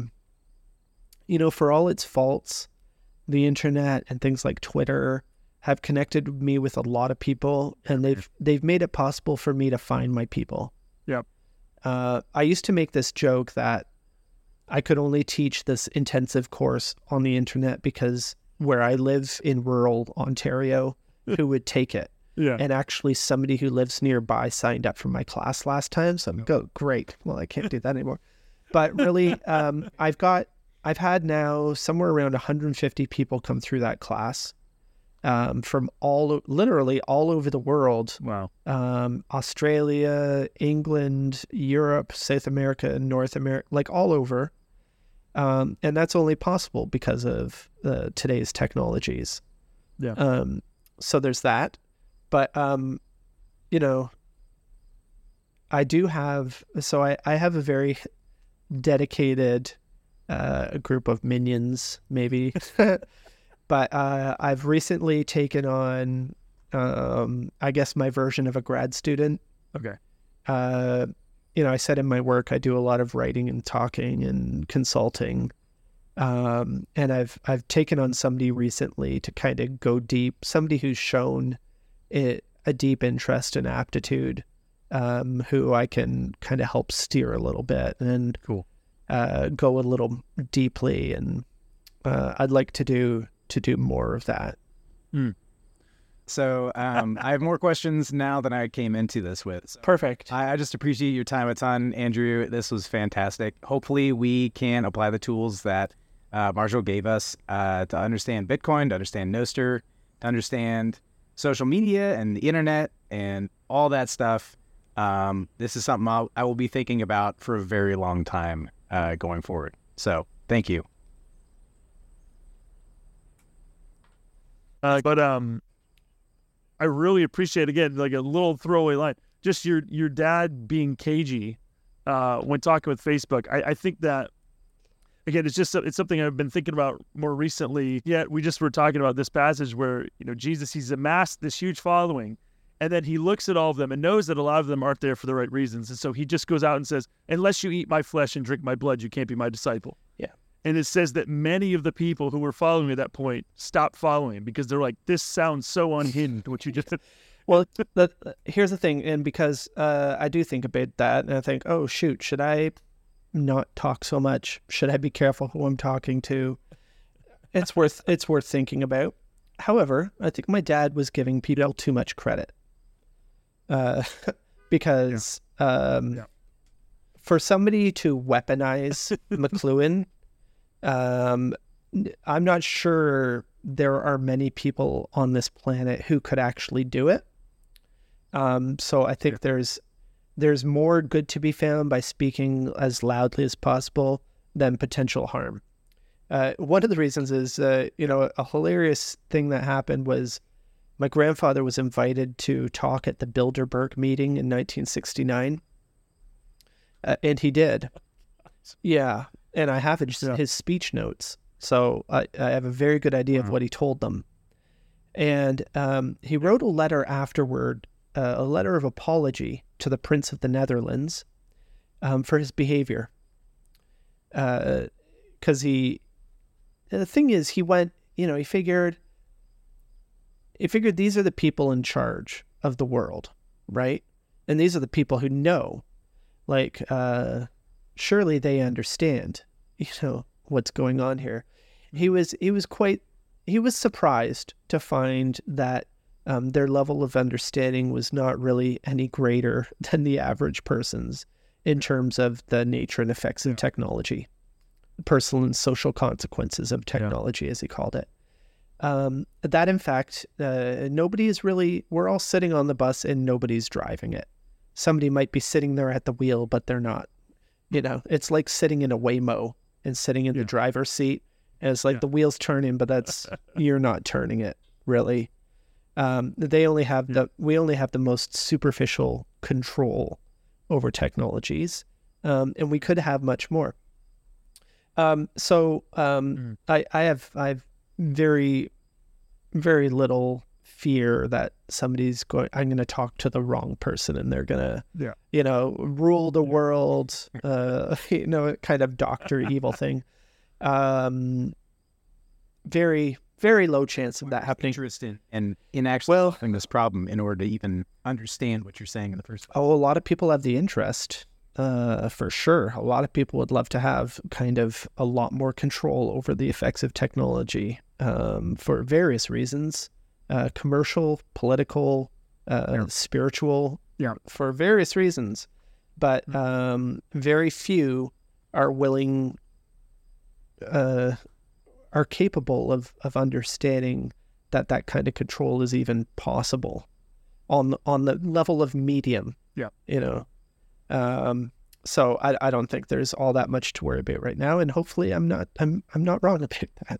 for all its faults, the internet and things like Twitter have connected me with a lot of people, and they've made it possible for me to find my people. I used to make this joke that I could only teach this intensive course on the internet because where I live in rural Ontario, who would take it? And actually somebody who lives nearby signed up for my class last time. So I'm like, oh, great. Well, I can't do that anymore. But really, I've had now somewhere around 150 people come through that class from literally all over the world. Wow. Australia, England, Europe, South America, North America, like all over. And that's only possible because of today's technologies. So there's that. But, I do have, I have a very dedicated group of minions, maybe. But I've recently taken on, I guess, my version of a grad student. Okay. I said in my work, I do a lot of writing and talking and consulting. And I've taken on somebody recently to kind of go deep, somebody who's shown a deep interest and aptitude who I can kind of help steer a little bit and Cool. Go a little deeply. And I'd like to do more of that. So I have more questions now than I came into this with. So Perfect. I just appreciate your time a ton, Andrew. This was fantastic. Hopefully we can apply the tools that Marshall gave us to understand Bitcoin, to understand Nostr, to understand social media and the internet and all that stuff. This is something I will be thinking about for a very long time going forward. So thank you. But I really appreciate, again, like a little throwaway line, just your dad being cagey when talking with Facebook. I think that, again, it's something I've been thinking about more recently. Yeah, we just were talking about this passage where, Jesus, he's amassed this huge following, and then he looks at all of them and knows that a lot of them aren't there for the right reasons. And so he just goes out and says, unless you eat my flesh and drink my blood, you can't be my disciple. Yeah. And it says that many of the people who were following at that point stopped following because they're like, this sounds so unhinged, what you just said. Well, here's the thing. And because I do think about that, and I think, oh, shoot, should I not talk so much? Should I be careful who I'm talking to? It's worth thinking about. However, I think my dad was giving people too much credit. Because for somebody to weaponize McLuhan, I'm not sure there are many people on this planet who could actually do it. So I think there's more good to be found by speaking as loudly as possible than potential harm. One of the reasons is, a hilarious thing that happened was my grandfather was invited to talk at the Bilderberg meeting in 1969. And he did. Yeah. And I have his speech notes. So I have a very good idea of what he told them. And he wrote a letter afterward, a letter of apology to the Prince of the Netherlands for his behavior. Because the thing is, he went, he figured these are the people in charge of the world, right? And these are the people who know, like, surely they understand, what's going on here. He was surprised to find that their level of understanding was not really any greater than the average person's in terms of the nature and effects of technology, personal and social consequences of technology, as he called it. That in fact, we're all sitting on the bus and nobody's driving it. Somebody might be sitting there at the wheel, but they're not. It's like sitting in a Waymo and sitting in the driver's seat. And it's like the wheel's turning, but you're not turning it, really. We only have the most superficial control over technologies, and we could have much more. I have very, very little fear that I'm going to talk to the wrong person and they're going to, rule the world, kind of Dr. Evil thing. Very, very low chance of that happening. Interesting. And in actually solving this problem in order to even understand what you're saying in the first place. Oh, a lot of people have the interest, for sure. A lot of people would love to have kind of a lot more control over the effects of technology, for various reasons, commercial, political, spiritual, for various reasons. But very few are willing, are capable of understanding that kind of control is even possible on the level of medium. So I don't think there's all that much to worry about right now, and hopefully I'm not wrong about that.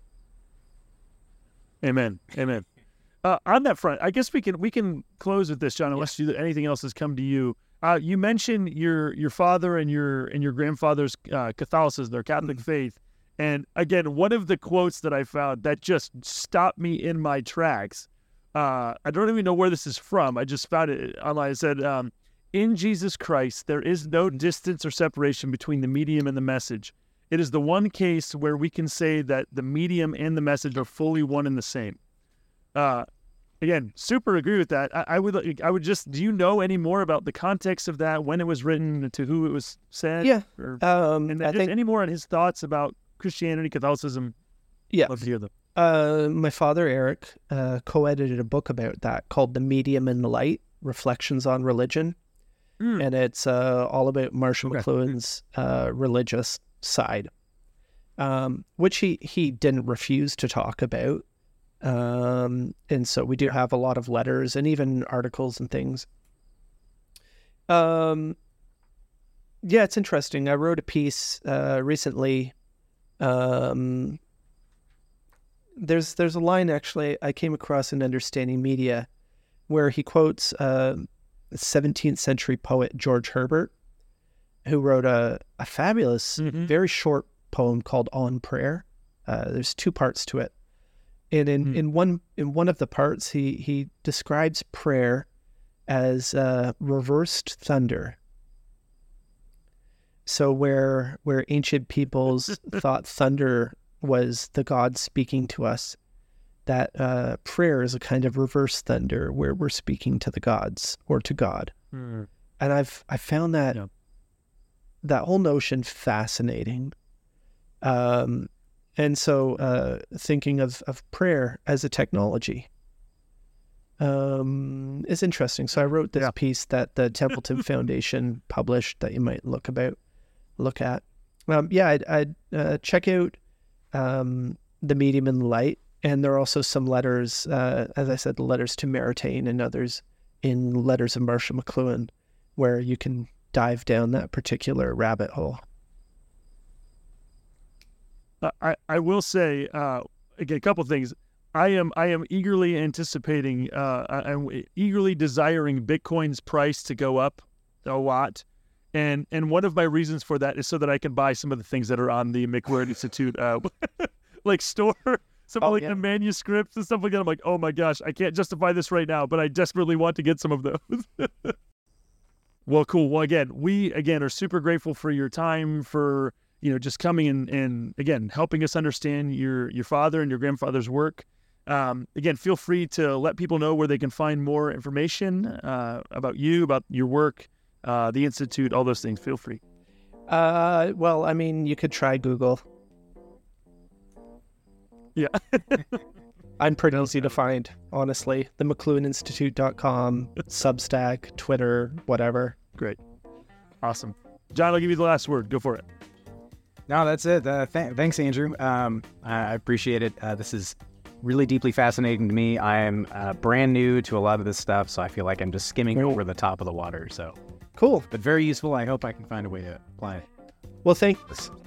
Amen. On that front, I guess we can close with this, John, unless anything else has come to you. You mentioned your father and your grandfather's Catholicism, their Catholic faith. And again, one of the quotes that I found that just stopped me in my tracks, I don't even know where this is from. I just found it online. It said, in Jesus Christ, there is no distance or separation between the medium and the message. It is the one case where we can say that the medium and the message are fully one and the same. again, super agree with that. I would just, do you know any more about the context of that, when it was written, to who it was said? Yeah. Or, I just think any more on his thoughts about Christianity, Catholicism? yeah. Love to hear them. My father Eric co-edited a book about that called "The Medium and the Light: Reflections on Religion," and it's all about Marshall McLuhan's religious side, which he didn't refuse to talk about. And so we do have a lot of letters and even articles and things. Yeah, it's interesting. I wrote a piece recently. There's a line actually I came across in Understanding Media where he quotes 17th century poet George Herbert, who wrote a fabulous, very short poem called On Prayer. There's 2 parts to it. And in one of the parts, he describes prayer as reversed thunder. So where ancient peoples thought thunder was the God speaking to us, that prayer is a kind of reverse thunder where we're speaking to the gods or to God. And I found that that whole notion fascinating. And so thinking of prayer as a technology is interesting. So I wrote this piece that the Templeton Foundation published that you might look at. I'd check out The Medium and the Light, and there are also some letters, as I said, the letters to Maritain and others in Letters of Marshall McLuhan, where you can dive down that particular rabbit hole. I will say again a couple of things. I am eagerly anticipating. I'm eagerly desiring Bitcoin's price to go up a lot, and one of my reasons for that is so that I can buy some of the things that are on the McLuhan Institute like store, the manuscripts and stuff like that. I'm like, oh my gosh, I can't justify this right now, but I desperately want to get some of those. Well, cool. Well, we are super grateful for your time, for just coming and again, helping us understand your father and your grandfather's work. Again, feel free to let people know where they can find more information about you, about your work, the Institute, all those things. Feel free. Well, I mean, you could try Google. Yeah. I'm pretty easy to find, honestly. The McLuhanInstitute.com, Substack, Twitter, whatever. Great. Awesome. John, I'll give you the last word. Go for it. No, that's it. Thanks, Andrew. I appreciate it. This is really deeply fascinating to me. I am brand new to a lot of this stuff, so I feel like I'm just skimming over the top of the water. So cool, but very useful. I hope I can find a way to apply it. Well, thanks